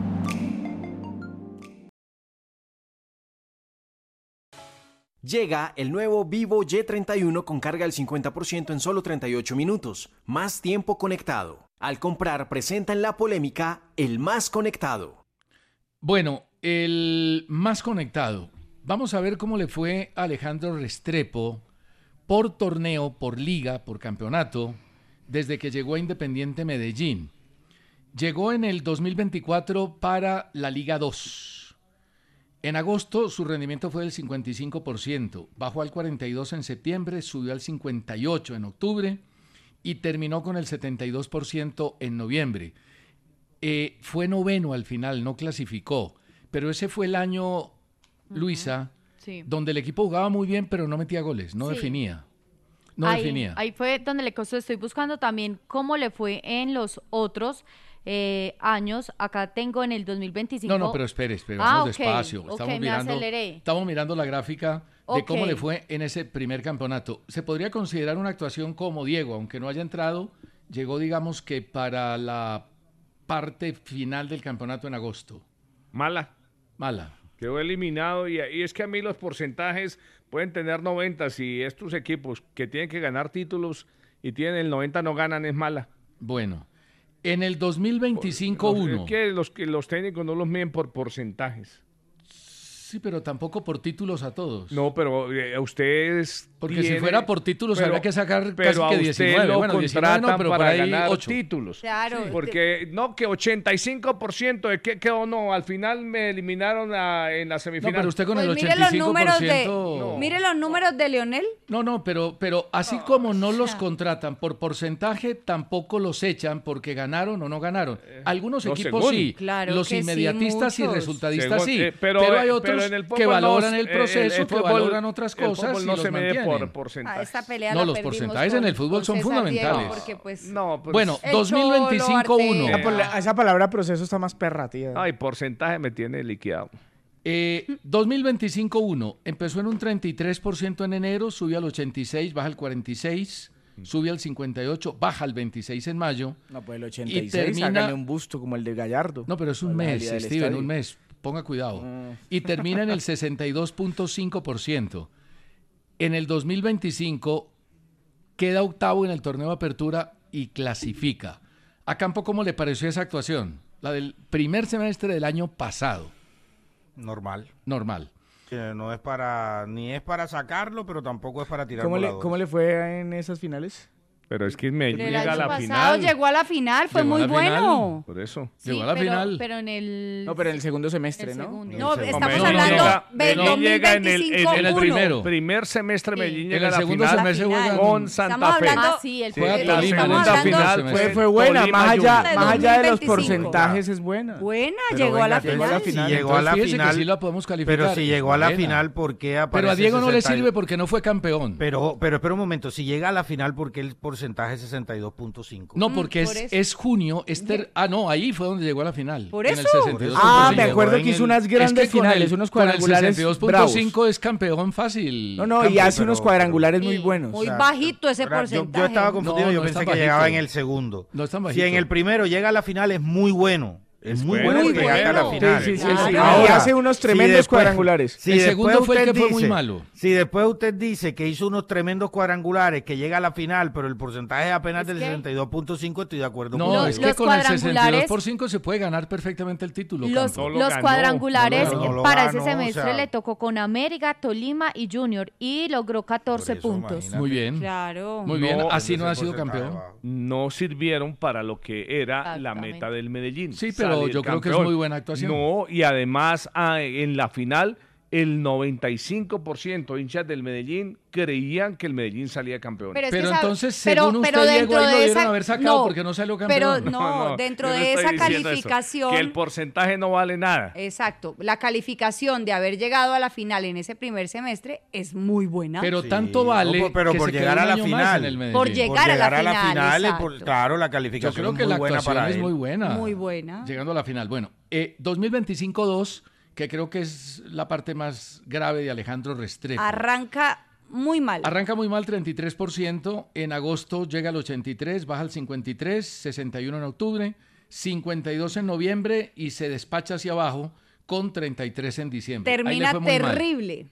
Llega el nuevo Vivo Y treinta y uno con carga del cincuenta por ciento en solo treinta y ocho minutos. Más tiempo conectado. Al comprar presentan la polémica El Más Conectado.
Bueno, el más conectado. Vamos a ver cómo le fue a Alejandro Restrepo por torneo, por liga, por campeonato, desde que llegó a Independiente Medellín. Llegó en el dos mil veinticuatro para la Liga dos. En agosto su rendimiento fue del cincuenta y cinco por ciento, bajó al cuarenta y dos por ciento en septiembre, subió al cincuenta y ocho por ciento en octubre y terminó con el setenta y dos por ciento en noviembre. Eh, fue noveno al final, no clasificó, pero ese fue el año, Luisa,
Sí.
donde el equipo jugaba muy bien, pero no metía goles, no
Sí.
definía. No
ahí,
definía.
ahí fue donde le costó. Estoy buscando también cómo le fue en los otros eh, años. Acá tengo en el dos mil veinticinco.
No, no, pero espere, espere,
Ah,
vamos
ok,
despacio.
ok,
Estamos
me
mirando,
aceleré.
estamos mirando la gráfica de
Ok.
cómo le fue en ese primer campeonato. Se podría considerar una actuación como Diego, aunque no haya entrado, llegó, digamos que para la parte final del campeonato en agosto.
Mala.
Mala.
Quedó eliminado y, y es que a mí los porcentajes pueden tener noventa. Si estos equipos que tienen que ganar títulos y tienen el noventa no ganan, es mala.
Bueno, en el dos mil veinticinco
Los-
uno.
Es que los, que los técnicos no los miden por porcentajes.
Sí, pero tampoco por títulos a todos.
No, pero eh, a ustedes...
Porque si
tienen-
fuera por títulos
pero-
habría que sacar
pero
casi
a
que
usted
diecinueve.
lo
Bueno, diecinueve no,
contratan
pero por
para
ahí
ganar
ocho.
títulos.
Claro.
Porque no, que ochenta y cinco por ciento de que quedó no, al final me eliminaron a- en la
No,
semifinal.
pero usted con
Pues
el
mire
ochenta y
los
cinco por
números de,
ciento...
mire los números de Leonel.
No, no, pero, pero así como no los contratan por porcentaje, tampoco los echan porque ganaron o no ganaron. Algunos
no,
equipos
según.
sí,
Claro
los
que sí,
inmediatistas y
muchos.
resultadistas
Según-
sí,
eh,
pero,
pero,
hay
eh,
otros
pero en el
que
fútbol
valoran
no-
el
eh,
proceso,
el
que
fútbol-
valoran otras
el
cosas
fútbol
y
no
los
se mide
mantienen.
por porcentaje.
Ah, esta pelea
No,
la
los
perdimos
porcentajes
con-
en el fútbol
con
son
César
fundamentales.
Diego, porque, pues,
No, pues,
Bueno,
El
dos mil veinticinco
Cholo,
uno.
Arte.
Ah, pues la- esa palabra proceso está más perra, tía.
Ay, porcentaje me tiene liquidado.
Eh, dos mil veinticinco uno empezó en un treinta y tres por ciento en enero, subió al ochenta y seis, baja al cuarenta y seis, sube al cincuenta y ocho, baja al veintiséis en mayo.
No, pues el ochenta
Y
y seis,
termina-
hágale un busto como el de Gallardo.
No, pero es un
O la
mes,
salida del
Steven,
estadio.
un mes. Ponga cuidado.
Mm.
Y termina en el sesenta y dos punto cinco por ciento. En el dos mil veinticinco queda octavo en el torneo de apertura y clasifica. A Campo, ¿cómo le pareció esa actuación? La del primer semestre del año pasado.
Normal.
Normal.
Que no es para, ni es para sacarlo, pero tampoco es para tirar
¿Cómo le,
voladores.
¿Cómo le fue en esas finales?
Pero es que Medellín
Pero el
llega a
año
la
pasado
final.
Llegó a la final, fue
Llegó a
muy
la final.
bueno.
Por eso.
Sí,
Llegó a la
pero,
final.
pero en el...
No, pero en el segundo semestre,
el
¿no?
segundo.
No,
Medellín
estamos
no
hablando
llega-
de
Medellín
llega en el- en
dos mil veinticinco
en el primero.
Primer semestre
Sí.
Medellín
En
llega a
el
la
segundo
final
semestre juegan
con
Estamos
Santa Fe.
hablando-
Ah, sí, el
Juega
el-
Tolima
estamos
en el
hablando-
segundo
Fue,
semestre.
fue buena,
Tolima
más allá,
Junior.
más allá de los
dos mil veinticinco.
porcentajes es buena.
Buena,
Pero
llegó a la
venga,
llegó a la
final.
final.
Si llegó a la
Entonces, fíjese que
final,
sí la podemos calificar.
pero si
Es
llegó a la
buena.
final, ¿por qué aparece
Pero a Diego no le
sesenta y-
sirve porque no fue campeón.
Pero, pero espera un momento, si llega a la final, ¿por qué el porcentaje es sesenta y dos punto cinco?
No, porque
Mm, por
es,
eso.
es junio. Es ter- ah, no, ahí fue donde llegó a la final.
¿Por
en el
eso?
sesenta y dos punto cinco.
Ah,
Sí,
me
llegó
acuerdo
en
que hizo
el-
unas
Es
grandes
que con
finales,
el-
unos
con el
cuadrangulares
sesenta y dos punto
bravos.
cinco es campeón fácil.
No, no, y
Campeón,
hace unos
pero-
cuadrangulares muy
Sí,
buenos.
muy
O sea,
bajito ese
Yo-
porcentaje.
Yo, estaba confundido,
No,
yo
no
pensé
está
que
bajito.
llegaba en el segundo.
No es tan
Si
bajito.
en el primero llega a la final es muy bueno. Es,
Es
muy
bueno,
bueno,
muy
que llegaste a la
bueno.
final.
Sí, sí, sí,
Claro.
sí. Y
Ahora,
hace unos
si
tremendos
después-
cuadrangulares.
Si
El
después
segundo fue el
usted
que fue muy
dice-
malo.
Si después usted dice que hizo unos tremendos cuadrangulares, que llega a la final, pero el porcentaje es apenas
Es
del
que-
sesenta y dos punto cinco, estoy de acuerdo
No,
con
Los-
es
usted.
que
los
con el sesenta y dos
cuadrangulares-
por cinco se puede ganar perfectamente el título.
Los,
Campo.
No lo
los
ganó,
cuadrangulares
no lo- no lo
para
ganó,
ese semestre
o sea-
le tocó con América, Tolima y Junior y logró catorce
Por eso,
puntos.
imagínate.
Muy bien.
Claro.
Muy bien,
No,
así
Ese
no ha sido
porcentaje
campeón.
bajo.
No sirvieron para lo que era la
Exactamente.
meta del Medellín.
Sí, pero
salir
yo creo que es
campeón.
muy buena actuación.
No, y además ah, en la final el noventa y cinco por ciento de hinchas del Medellín creían que el Medellín salía campeón.
Pero, es que
Pero
sabe-
entonces,
pero-
según
pero
usted, Diego,
dentro
ahí lo
de
debieron
esa-
haber sacado
no,
porque no salió
Pero
campeón.
no, dentro
yo no
de
estoy
esa
diciendo eso,
calificación.
que el porcentaje no vale nada.
Exacto. La calificación de haber llegado a la final en ese primer semestre es muy buena.
Pero
Sí,
tanto vale
no, pero
que
por
se quedó
llegar
un
a la
año más
final.
en el Medellín.
Por
Por
llegar a la
llegar a la
final,
final,
exacto.
por- claro, la
Yo
calificación
creo
es
que
muy
la
buena
actuación
para
es
él.
muy buena.
Muy buena.
Llegando a la final. Bueno, eh, dos mil veinticinco dos, que creo que es la parte más grave de Alejandro Restrepo.
Arranca muy mal.
Arranca muy mal, treinta y tres por ciento. En agosto llega al ochenta y tres, baja al cincuenta y tres, sesenta y uno en octubre, cincuenta y dos en noviembre y se despacha hacia abajo con treinta y tres en diciembre. Ahí le
Termina
fue muy mal.
terrible.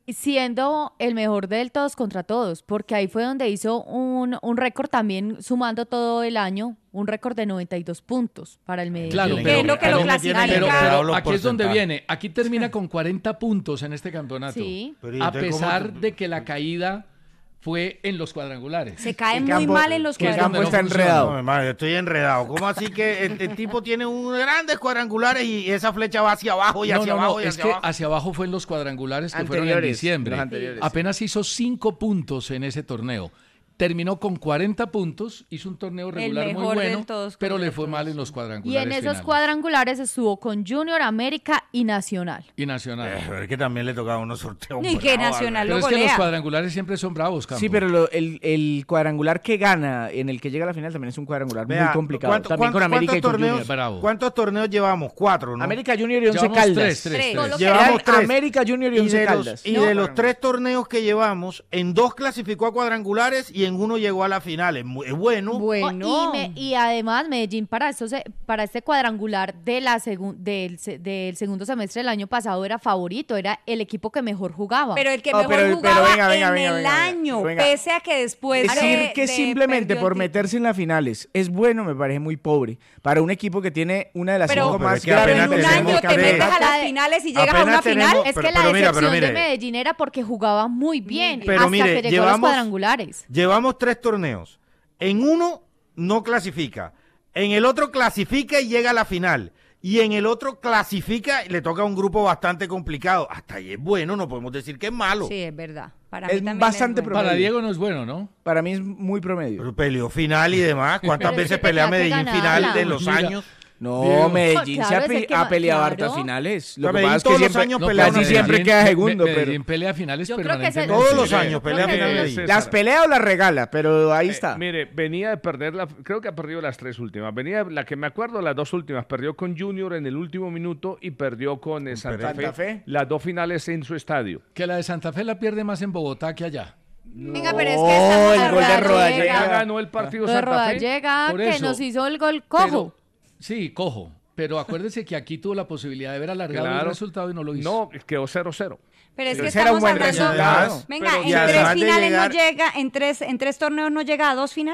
Siendo el mejor del todos contra todos, porque ahí fue donde hizo un, un récord también, sumando todo el año, un récord de noventa y dos puntos para el Medellín.
Claro,
Tienen
pero,
que es lo que
pero-
lo clasifica.
pero-
Claro,
pero
los
aquí es donde
porcentajes.
viene. Aquí termina con cuarenta puntos en este campeonato.
Sí.
Pero, ¿y
A
usted cómo-
pesar de que la caída fue en los cuadrangulares.
Se cae
El
muy
campo-
mal en los
que es
El campo
donde no
está
funciona.
enredado.
No, hermano, yo estoy enredado. ¿Cómo así que el, el tipo tiene unos grandes cuadrangulares y esa flecha va hacia abajo y
No,
hacia
no,
abajo
no,
y
es
hacia
que
abajo?
hacia abajo fue en los cuadrangulares que fueron en
Anteriores,
diciembre.
los anteriores, sí.
Apenas hizo cinco puntos en ese torneo. Terminó con cuarenta puntos, hizo un torneo regular muy
mejor del
bueno,
todos
pero
contra
le fue
todos.
mal en los
Y
cuadrangulares
en esos
finales.
cuadrangulares estuvo con Junior, América y Nacional.
Y Nacional.
Eh, pero es que también le tocaba unos sorteos.
Ni que
bravos,
Nacional
pero
lo
es que los
golea.
cuadrangulares siempre son bravos, Campo.
Sí, pero lo- el, el cuadrangular que gana, en el que llega a la final, también es un cuadrangular
Vea,
muy complicado.
¿cuánto-
También con
cuánto-
América y con
¿cuántos
Junior.
torneos,
Bravo.
¿Cuántos torneos llevamos? Cuatro, ¿no?
América Junior y Once
Llevamos
Caldas.
tres, tres,
Tres.
tres.
Todo lo que
Llevamos
eran
tres.
América Junior y
Y
Once
de, los,
Caldas.
y
No.
de los tres torneos que llevamos, en dos clasificó a cuadrangulares y en uno llegó a la final. Es, mu- es bueno.
Bueno.
Oh, y, me- y además Medellín para, estos, para este cuadrangular de la segun- del, se- del segundo semestre del año pasado era favorito, era el equipo que mejor jugaba.
Pero el que
No,
mejor
pero- pero
jugaba
venga, venga,
en
venga,
el
venga,
año,
venga.
pese a que después
Decir
de-
que
de
simplemente
perdió
por
el ti-
meterse en las finales es bueno me parece muy pobre para un equipo que tiene una de las
Pero-
cinco
pero
más
es que
graves
apenas
en un
del
tenemos
año
que
te
ver-
metes a las
de-
finales y llegas a
apenas
una final.
tenemos-
es
pero-
que la
pero mira,
decepción
pero mire.
de Medellín era porque jugaba muy bien
Pero
hasta
mire,
que llegó a
llevamos-
los cuadrangulares.
Llevamos tres torneos. En uno no clasifica. En el otro clasifica y llega a la final. Y en el otro clasifica y le toca a un grupo bastante complicado. Hasta ahí es bueno, no podemos decir que es malo.
Sí, es verdad. Para
Es
mí también
bastante
es bueno.
Para
promedio.
Diego no es bueno, ¿no?
Para mí es muy promedio.
Pero peleó final y demás. ¿Cuántas
Pero es
veces
que
pelea
tenía que
Medellín
ganarla.
final de los
Mira.
años?
No,
Diego.
Medellín
Oh,
se ha,
claro, es el
pe-
que
ha
más-
peleado
claro.
hartas finales. Lo
Pero
que
Medellín
pasa es que
todos los
siempre,
años
No,
pelea
pero
casi siempre
Medellín-
queda
Me-
segundo. pero
Medellín pelea finales
Yo creo que ese-
permanentemente.
Todos los
Sí,
años
creo
pelea
que
final
es-
Medellín.
las pelea o las regala, pero ahí
Eh,
está.
mire, venía de perder, la, creo que ha perdido las tres últimas. Venía, la que me acuerdo, las dos últimas. Perdió con Junior en el último minuto y perdió con eh, Santa,
Santa
Fe,
Fe.
las dos finales en su estadio.
Que la de Santa Fe la pierde más en Bogotá que allá.
Venga, pero es que
No,
estamos
el gol de
hablando
Rodallega.
Ya ganó el partido
Lo de
Santa Fe.
Rodallega,
Por
que
eso.
nos hizo el gol cojo.
Pero- sí, cojo. Pero acuérdese que aquí tuvo la posibilidad de haber alargado
Claro.
el resultado y no lo hizo.
No, quedó cero cero.
Pero es que
Ese era un
estamos
buen
hablando.
resultado.
Venga,
Pero-
en
y
tres
además de
finales
llegar-
no llega, en tres, en tres torneos no llega a dos finales.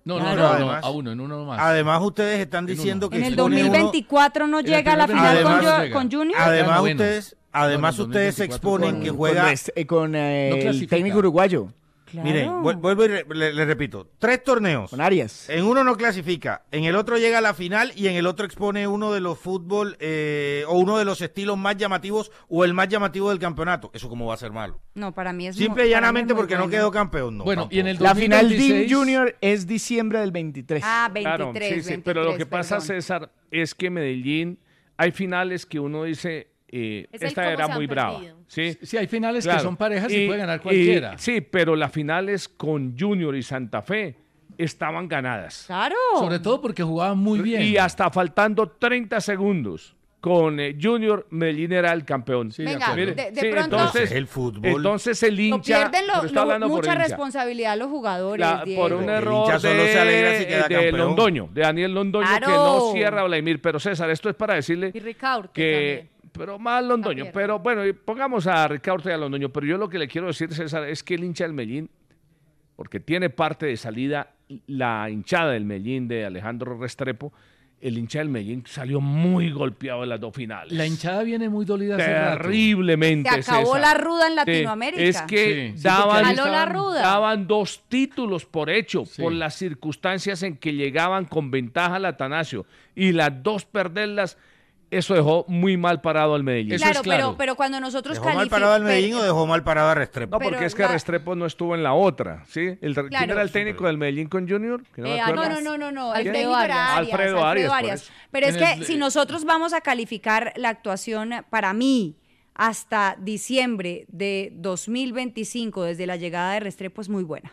No,
Claro.
no, no, no,
Además-
a uno, en uno más.
Además, ustedes están diciendo que
En el
expone uno-
dos mil veinticuatro no
En la
llega a la
primera
final con,
además-
Jo-
llega.
con Junior.
Además,
noveno.
ustedes, además
No, en
ustedes se
dos mil veinticuatro
exponen
con-
que
Con,
juega.
este- con, eh,
No
el
clasifica.
técnico uruguayo,
Claro.
Miren, vuel- vuelvo y re- le, le repito, tres torneos.
con Arias.
En uno no clasifica, en el otro llega a la final y en el otro expone uno de los fútbol eh, o uno de los estilos más llamativos o el más llamativo del campeonato. ¿Eso cómo va a ser malo?
No, para mí es
Simple
muy-
y
para mí es
llanamente
muy
porque no
bueno.
quedó campeón. No,
Bueno, y en el
La final Dean
2026
Junior es diciembre del veintitrés.
Ah,
Claro,
veintitrés,
sí, sí, pero lo que
veintitrés,
pasa,
perdón.
César, es que Medellín, hay finales que uno dice, eh,
Es el
esta
cómo
era
se han
muy brava.
perdido.
¿sí?
Sí, hay finales
Claro.
que son parejas y,
Y-
puede ganar
y-
cualquiera.
sí, pero las finales con Junior y Santa Fe estaban ganadas.
Claro.
Sobre todo porque jugaban muy bien.
Y hasta faltando treinta segundos con eh, Junior, Medellín era el campeón.
Sí, de
Venga,
acuerdo.
de, de
Sí,
pronto
entonces,
el fútbol.
entonces el
lo
hincha,
pierden lo-
pero está
lo-
hablando por
mucha
hincha.
responsabilidad los jugadores.
La-
Diego.
por un
El
error
hincha solo
de,
se alegra si queda
de
campeón.
Londoño, de Daniel Londoño,
Claro.
que no cierra Vladimir. Pero César, esto es para decirle
Y Ricaurte
que,
también.
pero más Londoño,
También.
pero bueno, y pongamos a Ricardo y a Londoño, pero yo lo que le quiero decir, César, es que el hincha del Medellín, porque tiene parte de salida la hinchada del Medellín de Alejandro Restrepo, el hincha del Medellín salió muy golpeado en las dos finales.
La hinchada viene muy dolida hace rato.
Terriblemente,
Se acabó
César.
la ruda en
Sí,
Latinoamérica.
Es que
Sí, sí,
daban,
porque ahí
Jaló la ruda.
daban dos títulos por hecho,
Sí.
por las circunstancias en que llegaban con ventaja al Atanasio. Y las dos perderlas, eso dejó muy mal parado al Medellín.
Eso
Claro,
es claro.
pero, pero cuando nosotros
¿Dejó mal
calific-
parado al
pe-
Medellín o dejó mal parado a Restrepo?
No, porque
pero
es que
la-
Restrepo no estuvo en la otra, ¿sí? El, ¿Quién
Claro.
era el técnico del Medellín con Junior? Que no me
Eh,
acuerdo.
No, no, no, no, no. El
Alfredo
técnico era
Arias.
Arias.
Alfredo Arias, por eso.
Pero es
En
que
el-
si nosotros vamos a calificar la actuación, para mí, hasta diciembre de dos mil veinticinco, desde la llegada de Restrepo, es muy buena.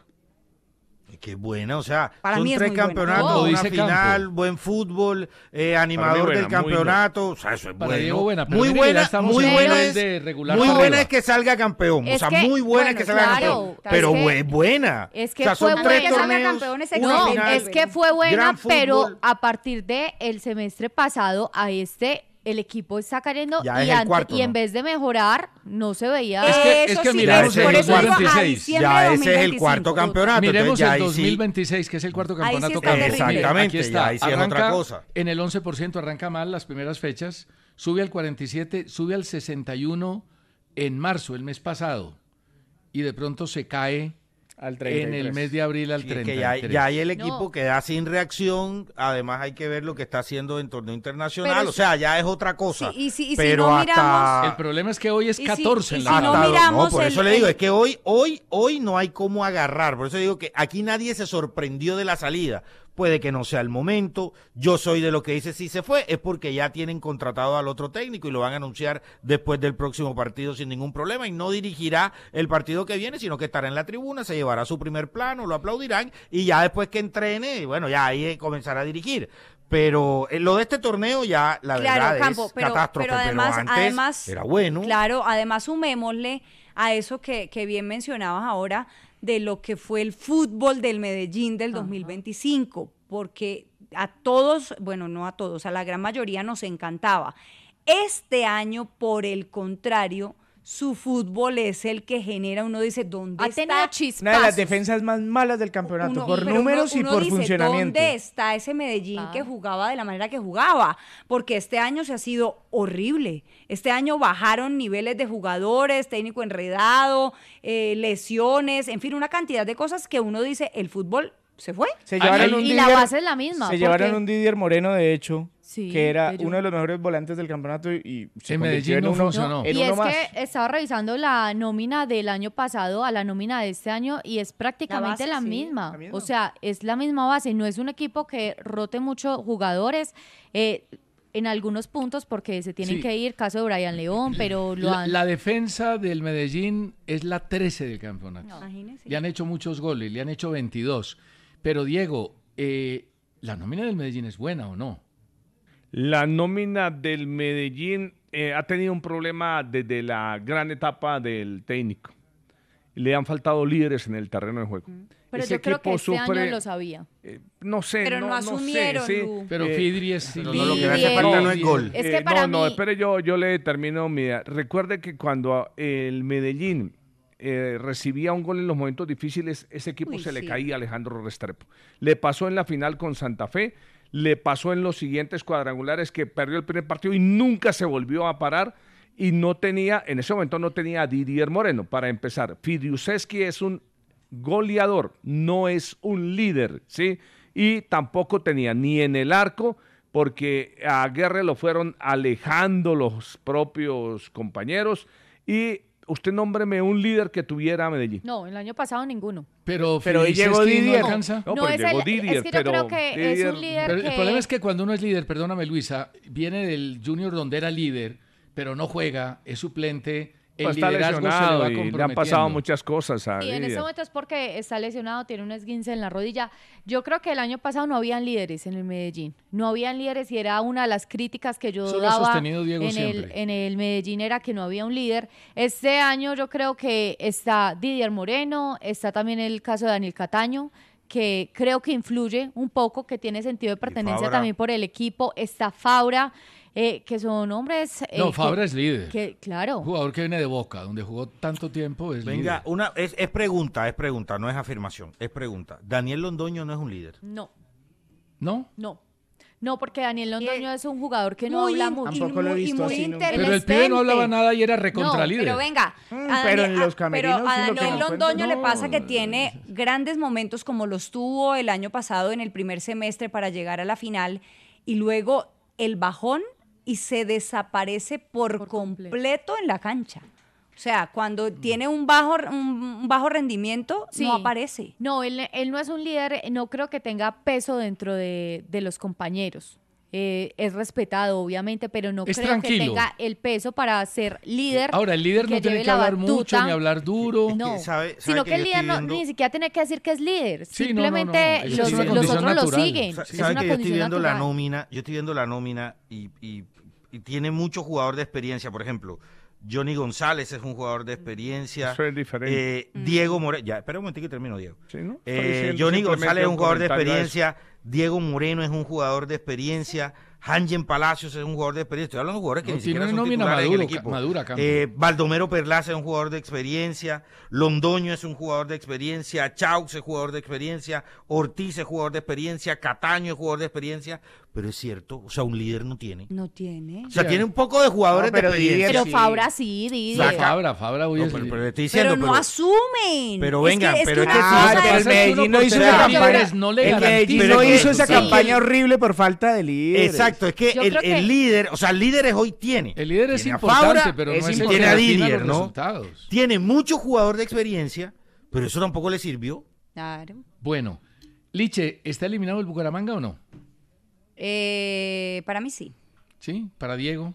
Qué buena, o sea,
Para
son
mí es
tres
muy buena.
campeonatos,
No,
una
dice
final,
Campo.
buen fútbol, eh, animador
buena,
del
muy
campeonato, o sea, eso es
Para
bueno.
Diego buena, pero
muy
mire que ya
buena,
estamos
muy
en
buena
nivel
es,
de regular
muy
para
buena
arriba.
es que salga campeón, o
Es
sea,
que,
muy buena es que
bueno,
salga
claro,
campeón,
es
pero
que-
es buena.
Es que
o sea, son
fue
tres
buena.
Que salga
torneos,
campeón es
una
No,
final,
es que fue buena,
gran
pero
fútbol.
a partir de el semestre pasado a este el equipo está cayendo
Ya
y,
es el
ante-
cuarto,
y en
¿no?
vez de mejorar no se veía.
Es que-
Eso
es que
sí,
miramos
el
por eso digo a
dos mil veintiséis.
diciembre
ya
de
ese es el
dos mil veinticinco.
cuarto campeonato.
Miremos
entonces ya
el
ahí sí-
dos mil veintiséis, que es el cuarto
Ahí sí
campeonato.
está
campeón.
terrible.
Exactamente,
Aquí está.
ya ahí sí es
Arranca
otra cosa.
en el once por ciento, arranca mal las primeras fechas, sube al cuarenta y siete, sube al sesenta y uno en marzo, el mes pasado, y de pronto se cae
Al treinta y
en
tres.
el mes de abril al
Sí, es
treinta y
que ya,
tres.
ya hay el equipo
No.
que da sin reacción, además hay que ver lo que está haciendo en torneo internacional,
Pero
o sea, ya es otra cosa.
Sí, y si- y si
pero
no
hasta,
miramos-
El problema es que hoy es
Y si-
catorce
y
en
si
la
no
hasta-
tabla.
miramos
por
el-
eso le digo,
el-
es que hoy, hoy, hoy no hay cómo agarrar, por eso digo que aquí nadie se sorprendió de la salida. Puede que no sea el momento. Yo soy de lo que dice si se fue, es porque ya tienen contratado al otro técnico y lo van a anunciar después del próximo partido sin ningún problema y no dirigirá el partido que viene, sino que estará en la tribuna, se llevará su primer plano, lo aplaudirán y ya después que entrene, bueno, ya ahí eh, comenzará a dirigir. Pero eh, lo de este torneo ya, la
Claro,
verdad,
Campo,
es
pero,
catástrofe,
pero además,
pero antes
además,
era bueno.
Claro, además sumémosle a eso que, que bien mencionabas ahora de lo que fue el fútbol del Medellín del dos mil veinticinco, porque a todos, bueno, no a todos, a la gran mayoría nos encantaba. Este año, por el contrario, su fútbol es el que genera, uno dice, ¿dónde
Ha
está?
tenido chispazos.
Una de las defensas más malas del campeonato,
Uno-
por
pero
números
uno-
y
uno
por
dice,
funcionamiento.
¿dónde está ese Medellín
Claro.
que jugaba de la manera que jugaba? Porque este año se ha sido horrible. Este año bajaron niveles de jugadores, técnico enredado, eh, lesiones, en fin, una cantidad de cosas que uno dice, el fútbol se fue.
Se llevaron un
y la
Didier-
base es la misma.
Se llevaron
porque-
un Didier Moreno, de hecho,
Sí,
que era
bello.
uno de los mejores volantes del campeonato y, y se
En
convirtió
Medellín
en
no
uno,
funcionó.
en
Y
uno
es
más.
que estaba revisando la nómina del año pasado a la nómina de este año y es prácticamente
base,
la,
sí,
misma.
la misma.
O sea, es la misma base. No es un equipo que rote mucho jugadores eh, en algunos puntos porque se tienen
Sí.
que ir, caso de Brian León, pero lo
La,
han...
la defensa del Medellín es la trece del campeonato.
No.
Imagínese.
Le han hecho muchos goles, le han hecho veintidós. Pero Diego, eh, ¿la nómina del Medellín es buena o no?
La nómina del Medellín eh, ha tenido un problema desde la gran etapa del técnico. Le han faltado líderes en el terreno de juego.
Pero
Ese
yo creo que
equipo
este
sufre,
año lo sabía.
eh, no sé,
Pero no
no, no
asumieron,
sé, sí.
Lu.
Pero
Eh,
Fidri es...
pero no, lo que le hace
Bien.
falta no es gol.
Es que
Eh,
para
no, no,
mí-
espere, yo, yo le termino mi idea. Recuerde que cuando el Medellín eh, recibía un gol en los momentos difíciles, ese equipo
Uy,
se le
sí.
caía a Alejandro Restrepo. Le pasó en la final con Santa Fe, le pasó en los siguientes cuadrangulares que perdió el primer partido y nunca se volvió a parar y no tenía, en ese momento no tenía a Didier Moreno para empezar. Fidiuszewski es un goleador, no es un líder, ¿sí? Y tampoco tenía ni en el arco, porque a Guerre lo fueron alejando los propios compañeros. Y usted nómbreme un líder que tuviera a Medellín.
No, el año pasado ninguno.
Pero,
Pero ahí
Fidiuszewski
llegó Didier.
no alcanza.
No,
No,
pero
es
llegó
el-
Didier,
es que yo
pero
creo que es un líder
Pero
que...
el problema es que cuando uno es líder, perdóname Luisa, viene del Junior donde era líder, pero no juega, es suplente, el
Pues está
liderazgo se le
lesionado
va
y le han
comprometiendo.
pasado muchas cosas a
Y en
Didier.
este momento es porque está lesionado, tiene un esguince en la rodilla. Yo creo que el año pasado no habían líderes en el Medellín. No habían líderes y era una de las críticas que yo
Eso lo ha
daba
sostenido Diego
en el,
siempre.
en el Medellín, era que no había un líder. Este año yo creo que está Didier Moreno, está también el caso de Daniel Cataño, que creo que influye un poco, que tiene sentido de pertenencia
Fabra.
también por el equipo. Está Fabra, eh, que son hombres... eh,
No,
que-
Fabra es líder.
que, claro.
Un jugador que viene de Boca, donde jugó tanto tiempo, es
Venga,
líder.
una, es, es pregunta, es pregunta, no es afirmación, es pregunta. Daniel Londoño no es un líder.
No.
¿No?
No. No, porque Daniel Londoño es un jugador que no
Muy
habla
in-
mucho.
Tampoco lo he
y
visto
muy
así nunca.
Pero el pibe no hablaba
interestente.
nada y era recontra
No,
líder.
Pero venga,
Mm,
a
pero
Daniel-
en los
a-
camerinos
pero a
sí lo que
Daniel
no
Londoño
cuenta.
le pasa que
No,
tiene grandes momentos como los tuvo el año pasado en el primer semestre para llegar a la final y luego el bajón y se desaparece por,
Por
completo.
completo.
en la cancha. O sea, cuando tiene un bajo, un bajo rendimiento,
Sí.
no aparece.
No, él, él no es un líder, no creo que tenga peso dentro de, de los compañeros. Eh, es respetado, obviamente, pero no
Es
creo
tranquilo.
que tenga el peso para ser líder.
Ahora, el líder
que
no tiene
lleve
que
la
hablar mucho
batuta.
ni hablar duro.
No,
¿Sabe- sabe
sino
que
que el
yo
líder
estoy
no,
viendo-
ni siquiera tiene que decir que es líder.
Sí, no, no, no,
Simplemente
eso
los,
es una
los
condición
otros lo
natural.
siguen.
Sa-
Es
¿Sabe
una
que yo estoy
condición
viendo la
natural.
nómina? Yo estoy viendo la nómina y, y- y tiene mucho jugador de experiencia. Por ejemplo, Johnny González es un jugador de experiencia.
Eso es diferente.
Eh, Diego Moreno, ya, espera un momentito que termino, Diego.
Sí, ¿no? Estoy
Eh,
diciendo
Johnny
simplemente
González es un jugador de
comentario a eso.
experiencia. Diego Moreno es un jugador de experiencia. Hangen Palacios es un jugador de experiencia. Estoy hablando de jugadores que
No,
ni
tiene
siquiera son
nómina
titulares en
maduro,
el equipo.
madura, Campo.
Eh, Baldomero Perlaza es un jugador de experiencia. Londoño es un jugador de experiencia. Chaux es jugador de experiencia. Ortiz es jugador de experiencia. Cataño es jugador de experiencia. Pero es cierto, o sea, un líder no tiene.
No tiene.
O sea,
Sí,
tiene un poco de jugadores
No, pero
de experiencia.
Pero
Sí.
Fabra sí, dice.
No, Fabra, Fabra hoy
No,
es
pero,
líder.
pero le estoy diciendo,
Pero no
pero-
asumen.
pero
Es
vengan,
que- es
pero
que
es que
una
sí,
cosa
Ah, pero
es-
el Medellín no hizo
ser
esa
líderes
campaña.
no le
El Medellín
garantiza
no
que-
hizo esa
sí.
campaña horrible por falta de líderes.
Exacto, es que
Yo
el,
creo que-
el líder, o sea, líderes hoy tiene.
El líder es
Tiene a
importante,
Fabra,
pero
es
no es el
importante.
que
Tiene a
defina
Didier,
los
¿no?
resultados.
Tiene mucho jugador de experiencia, pero eso tampoco le sirvió.
Claro.
Bueno, Liche, ¿está eliminado el Bucaramanga o no?
Eh, para mí sí.
Sí, para Diego,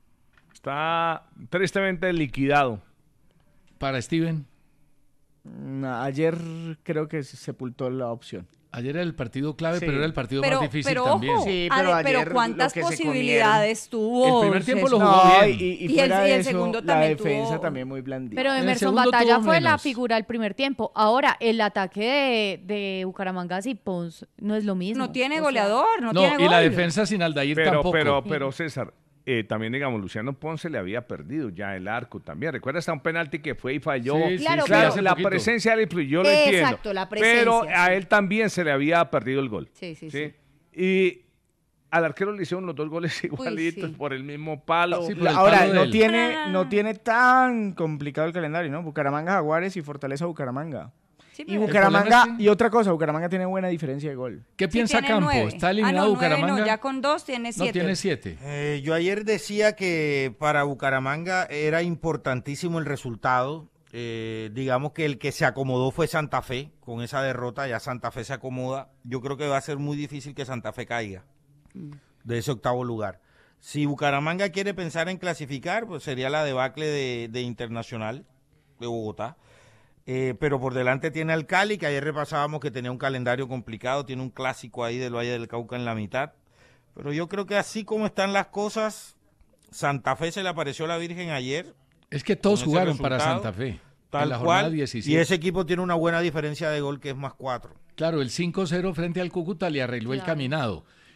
Está tristemente liquidado.
para Steven.
Mm, Ayer creo que se sepultó la opción.
Ayer era el partido clave,
Sí.
pero era el partido
Pero,
más difícil
pero
también.
ojo,
Sí,
a
pero
de-
ayer
pero cuántas
lo que se
posibilidades tuvo.
El primer tiempo lo
Jesús?
jugó
No,
bien.
y, y- y
Y el-
fuera
y
de
el
eso,
segundo
la
también
defensa
tuvo-
también muy blandita.
Pero
En el
Emerson
segundo
Batalla
tuvo
fue la
menos.
figura del primer tiempo. Ahora, el ataque de, de Bucaramanga y Pons no es lo mismo.
No tiene
O sea,
goleador, no,
No,
tiene
y la
gol.
defensa sin Aldair
Pero,
tampoco.
pero, pero César, eh, también digamos, Luciano Ponce le había perdido ya el arco también. Recuerda hasta un penalti que fue y falló.
Sí, sí,
Claro,
sí,
pero-
hace
la
poquito.
presencia de él, yo lo
Exacto,
entiendo.
la presencia,
Pero a
sí.
él también se le había perdido el gol.
Sí, sí, sí.
Y al arquero le hicieron los dos goles igualitos
sí.
por el mismo palo.
Sí, por el
Ahora,
palo de
no
él.
tiene,
No, no,
no
no.
tiene tan complicado el calendario, ¿no? Bucaramanga, Jaguares y Fortaleza, Bucaramanga.
Sí,
Y
pero-
Bucaramanga,
problema es que-
y otra cosa, Bucaramanga tiene buena diferencia de gol.
¿Qué
Sí,
piensa
tiene
Campo?
nueve.
¿Está
Ah,
eliminado
no, nueve
Bucaramanga?
no, ya con dos tiene siete.
No, tiene siete.
Eh, yo ayer decía que para Bucaramanga era importantísimo el resultado. Eh, digamos que el que se acomodó fue Santa Fe con esa derrota. Ya Santa Fe se acomoda. Yo creo que va a ser muy difícil que Santa Fe caiga de ese octavo lugar. Si Bucaramanga quiere pensar en clasificar, pues sería la debacle de, de Internacional de Bogotá. Eh, pero por delante tiene al Cali, que ayer repasábamos que tenía un calendario complicado, tiene un clásico ahí del Valle del Cauca en la mitad. Pero yo creo que así como están las cosas, Santa Fe se le apareció la Virgen ayer,
Es que todos
con ese
jugaron para
resultado,
Santa Fe. en
tal
la jornada
cual,
diecisiete.
y ese equipo tiene una buena diferencia de gol que es más cuatro.
Claro, el cinco cero frente al Cúcuta le arregló el
Claro.
caminado.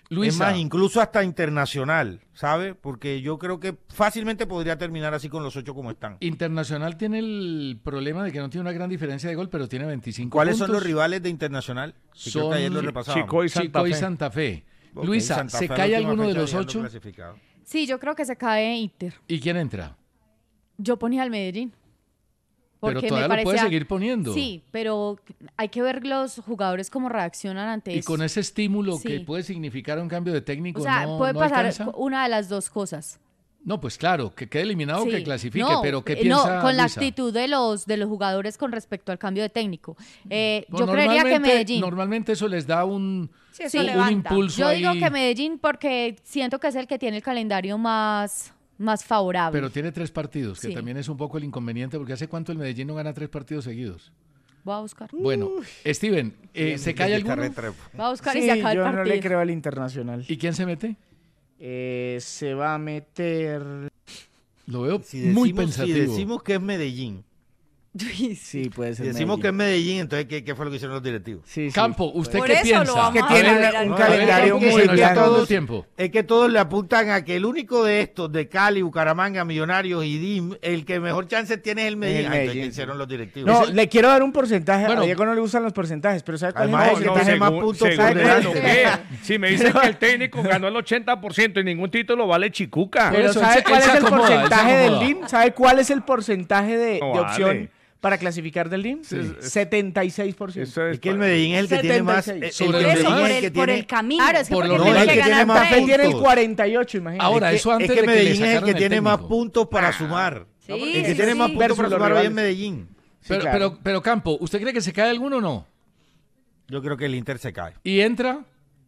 Luisa.
Es más, incluso hasta internacional, ¿sabe? Porque yo creo que fácilmente podría terminar así con los ocho como están.
Internacional tiene el problema de que no tiene una gran diferencia de gol, pero tiene veinticinco
¿Cuáles
puntos.
son los rivales de Internacional? Que creo
Son
que ayer lo repasábamos.
Chico y Santa
Chico y
Fe.
Santa Fe.
Ok,
Luisa,
Santa
¿se
Fe a la
cae
última
alguno de
fecha
los
ya ando
ocho?
clasificado.
Sí, yo creo que se cae Inter.
¿Y quién entra?
Yo ponía al Medellín.
Pero
Porque
todavía
me
lo puede
parecía-
seguir poniendo.
Sí, pero hay que ver los jugadores cómo reaccionan ante
Y
eso.
con ese estímulo
Sí.
que puede significar un cambio de técnico,
O sea,
no,
puede
no
pasar
alcanza.
una de las dos cosas.
No, pues claro, que quede eliminado o
Sí.
que clasifique,
No,
pero ¿qué
eh,
piensa
No, con la
Luisa?
actitud de los, de los jugadores con respecto al cambio de técnico. Eh,
No,
yo creería que
normalmente-
Medellín.
Normalmente eso les da un,
Sí, eso
un
levanta.
impulso
Yo
ahí,
digo que Medellín porque siento que es el que tiene el calendario más, más favorable.
pero tiene tres partidos, que
Sí.
también es un poco el inconveniente, porque ¿hace cuánto el Medellín no gana tres partidos seguidos?
Voy a buscar.
Bueno, Steven, eh, ¿se cae
Desde
alguno?
Carretrepo.
Voy a buscar y
Sí,
se acaba el
yo
partido.
no le creo al Internacional.
¿Y quién se mete?
Eh, se va a meter...
Lo veo
Si
muy
decimos, si
pensativo.
decimos que es Medellín,
Sí, puede
si
ser
decimos que es
Medellín.
Medellín, entonces ¿qué, qué fue lo que hicieron los directivos?
Sí, sí.
Campo, ¿usted
Por
qué
eso
piensa?
lo vamos
Que
a
tiene
ver
un
al-
A ver,
calendario
Campo, que
muy
se nos está acabando
grande.
el tiempo.
Es que todos le apuntan a que el único de estos, de Cali, Bucaramanga, Millonarios y D I M, el que mejor chance tiene es el Medellín.
El
Ah, entonces,
Medellín,
¿qué hicieron
sí.
los directivos?
No,
Ese-
le quiero dar un porcentaje.
Bueno.
a Diego no le gustan los porcentajes, pero ¿sabe cuál
Además,
es el
no,
porcentaje más
según-
puntos?
según
¿Sabe
eso,
cuál?
¿qué? Si me dicen que el técnico ganó el ochenta por ciento y ningún título vale chicuca.
Por
Pero
eso, él
¿sabe
se-
cuál
él
es
se
el
acomoda, él se
porcentaje del
acomoda.
D I M? ¿Sabe cuál es el porcentaje de,
No
de
vale.
opción para clasificar del D I M? setenta y seis por ciento.
Eso
Es que el Medellín es el que tiene más.
setenta y seis.
el
Sobre
Por
los
eso,
demás,
por
es el
el,
que
por
tiene-
el camino.
Claro, es que
Por
porque
lo
tiene
menos
que
el que
ganar
tiene más
tres.
Fe tiene el
puntos.
cuarenta y ocho, imagínate.
Ahora,
es
eso
que,
antes
es que
de que le
Medellín es el
sacaran
que
el
tiene más
técnico.
puntos para sumar.
Sí,
El que
sí,
tiene
sí.
más puntos
Versus
para
los
sumar hoy es
rivales.
Medellín.
Sí,
Pero,
claro.
pero, pero Campo, ¿usted cree que se cae alguno o no?
Yo creo que el Inter se cae.
¿Y entra?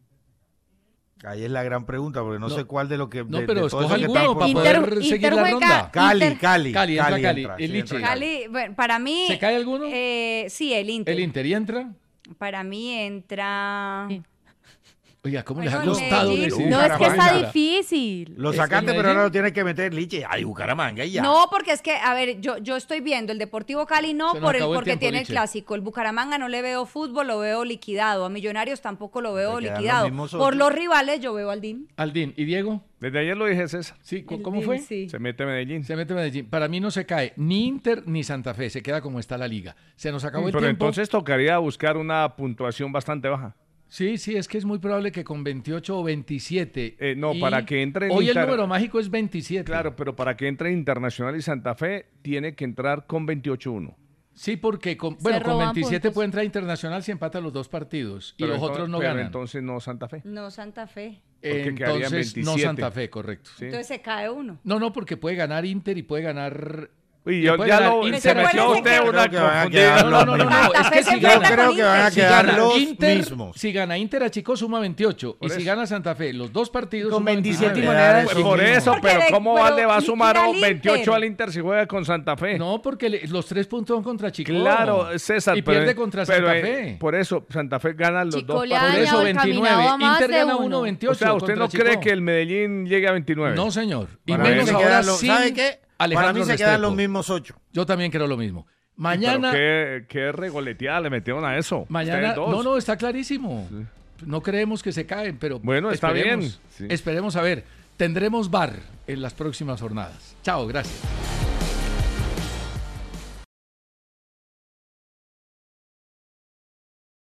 Ahí es la gran pregunta, porque no,
No.
sé cuál de lo que.
No,
de-
pero
de todo
escoja
eso que
alguno
están por
para
Inter-
poder
Inter
seguir la
juega-
ronda.
Cali,
Inter-
Cali.
Cali, entra Cali.
entra,
El
sí,
Liche.
entra
Cali, bueno, para mí...
¿Se cae alguno?
eh, sí, el Inter.
¿El Inter y entra?
Para mí entra...
Sí.
Oiga, ¿cómo les ha
Bueno,
costado
Medellín.
decidir?
No, es que está
Bucaramanga?
difícil.
Lo
¿Es
sacaste,
el
pero ahora
Medellín?
lo tienes que meter Liche. Ay, Bucaramanga y ya.
No, porque es que, a ver, yo, yo estoy viendo el Deportivo Cali no
Se nos
por el,
acabó el
porque
tiempo,
tiene
Liche.
el clásico. El Bucaramanga no le veo fútbol, lo veo liquidado. A Millonarios tampoco lo veo
Le quedan los
liquidado.
mismos
Por
ocho.
los rivales yo veo al D I M.
Aldín. ¿Y Diego?
Desde ayer lo dije, César.
Sí, ¿cómo
El
cómo
D I
fue?
M, sí.
Se mete Medellín.
Se mete Medellín. Para mí no se cae ni Inter ni Santa Fe. Se queda como está la liga. Se nos acabó el
Pero
tiempo.
entonces tocaría buscar una puntuación bastante baja.
Sí, sí, es que es muy probable que con veintiocho o veintisiete.
Eh, no,
y
para que entre en
Hoy
Inter-
el número mágico es veintisiete.
Claro, pero para que entre Internacional y Santa Fe, tiene que entrar con veintiocho uno.
Sí, porque con, bueno, con
roban
veintisiete
puntos.
puede entrar Internacional si empata los dos partidos y
Pero
los
entonces-
otros no
pero
ganan.
entonces no Santa Fe.
No Santa Fe.
porque quedarían
Entonces no
veintisiete.
Santa Fe, correcto.
Sí.
Entonces se cae uno.
No, no, porque puede ganar Inter y puede ganar.
Uy,
y
yo,
puede
ya
ganar
lo,
Inter.
se metió
Recuérdese
usted
que-
una
Creo que van a
confundida.
quedar
No, no, no, no, no,
Santa
es
Fe
que
se
si
enfrenta
gana,
Yo creo
con
que van a
Inter.
si
quedar
gana
los
Inter,
mismos.
si gana Inter a Chico suma veintiocho
Por
y si
eso.
gana Santa Fe los dos partidos
Con
suma
veintisiete
veintinueve.
monedas.
Pues
sí
Por
mismo.
eso,
Porque
pero
de-
¿cómo
pero
le va a sumar
liquida al
veintiocho
Inter.
al Inter si juega con Santa Fe?
No, porque le- los tres puntos son contra Chico.
Claro, César.
Y
pero-
pierde contra
pero,
Santa
eh,
Fe.
Por eso, Santa Fe gana los
Chico
dos
le ha
Por
partidos.
eso
dañado el
veintinueve.
caminado a más
Inter
de
gana
uno.
uno veintiocho.
O sea, ¿usted
contra
no cree
Chico.
que el Medellín llegue a veintinueve?
No, señor. Y
Para
Para mí
menos
se
ahora
quedan los-
sin
¿sabe qué? Para
Alejandro
mí se quedan
Restrepo.
los mismos ocho.
Yo también creo lo mismo. Mañana,
Pero qué, qué regoleteada le metieron a eso.
mañana,
Ustedes dos.
no, no, está clarísimo. No creemos que se caen, pero
Bueno, está
esperemos,
bien. Sí.
Esperemos a ver. Tendremos V A R en las próximas jornadas. Chao, gracias.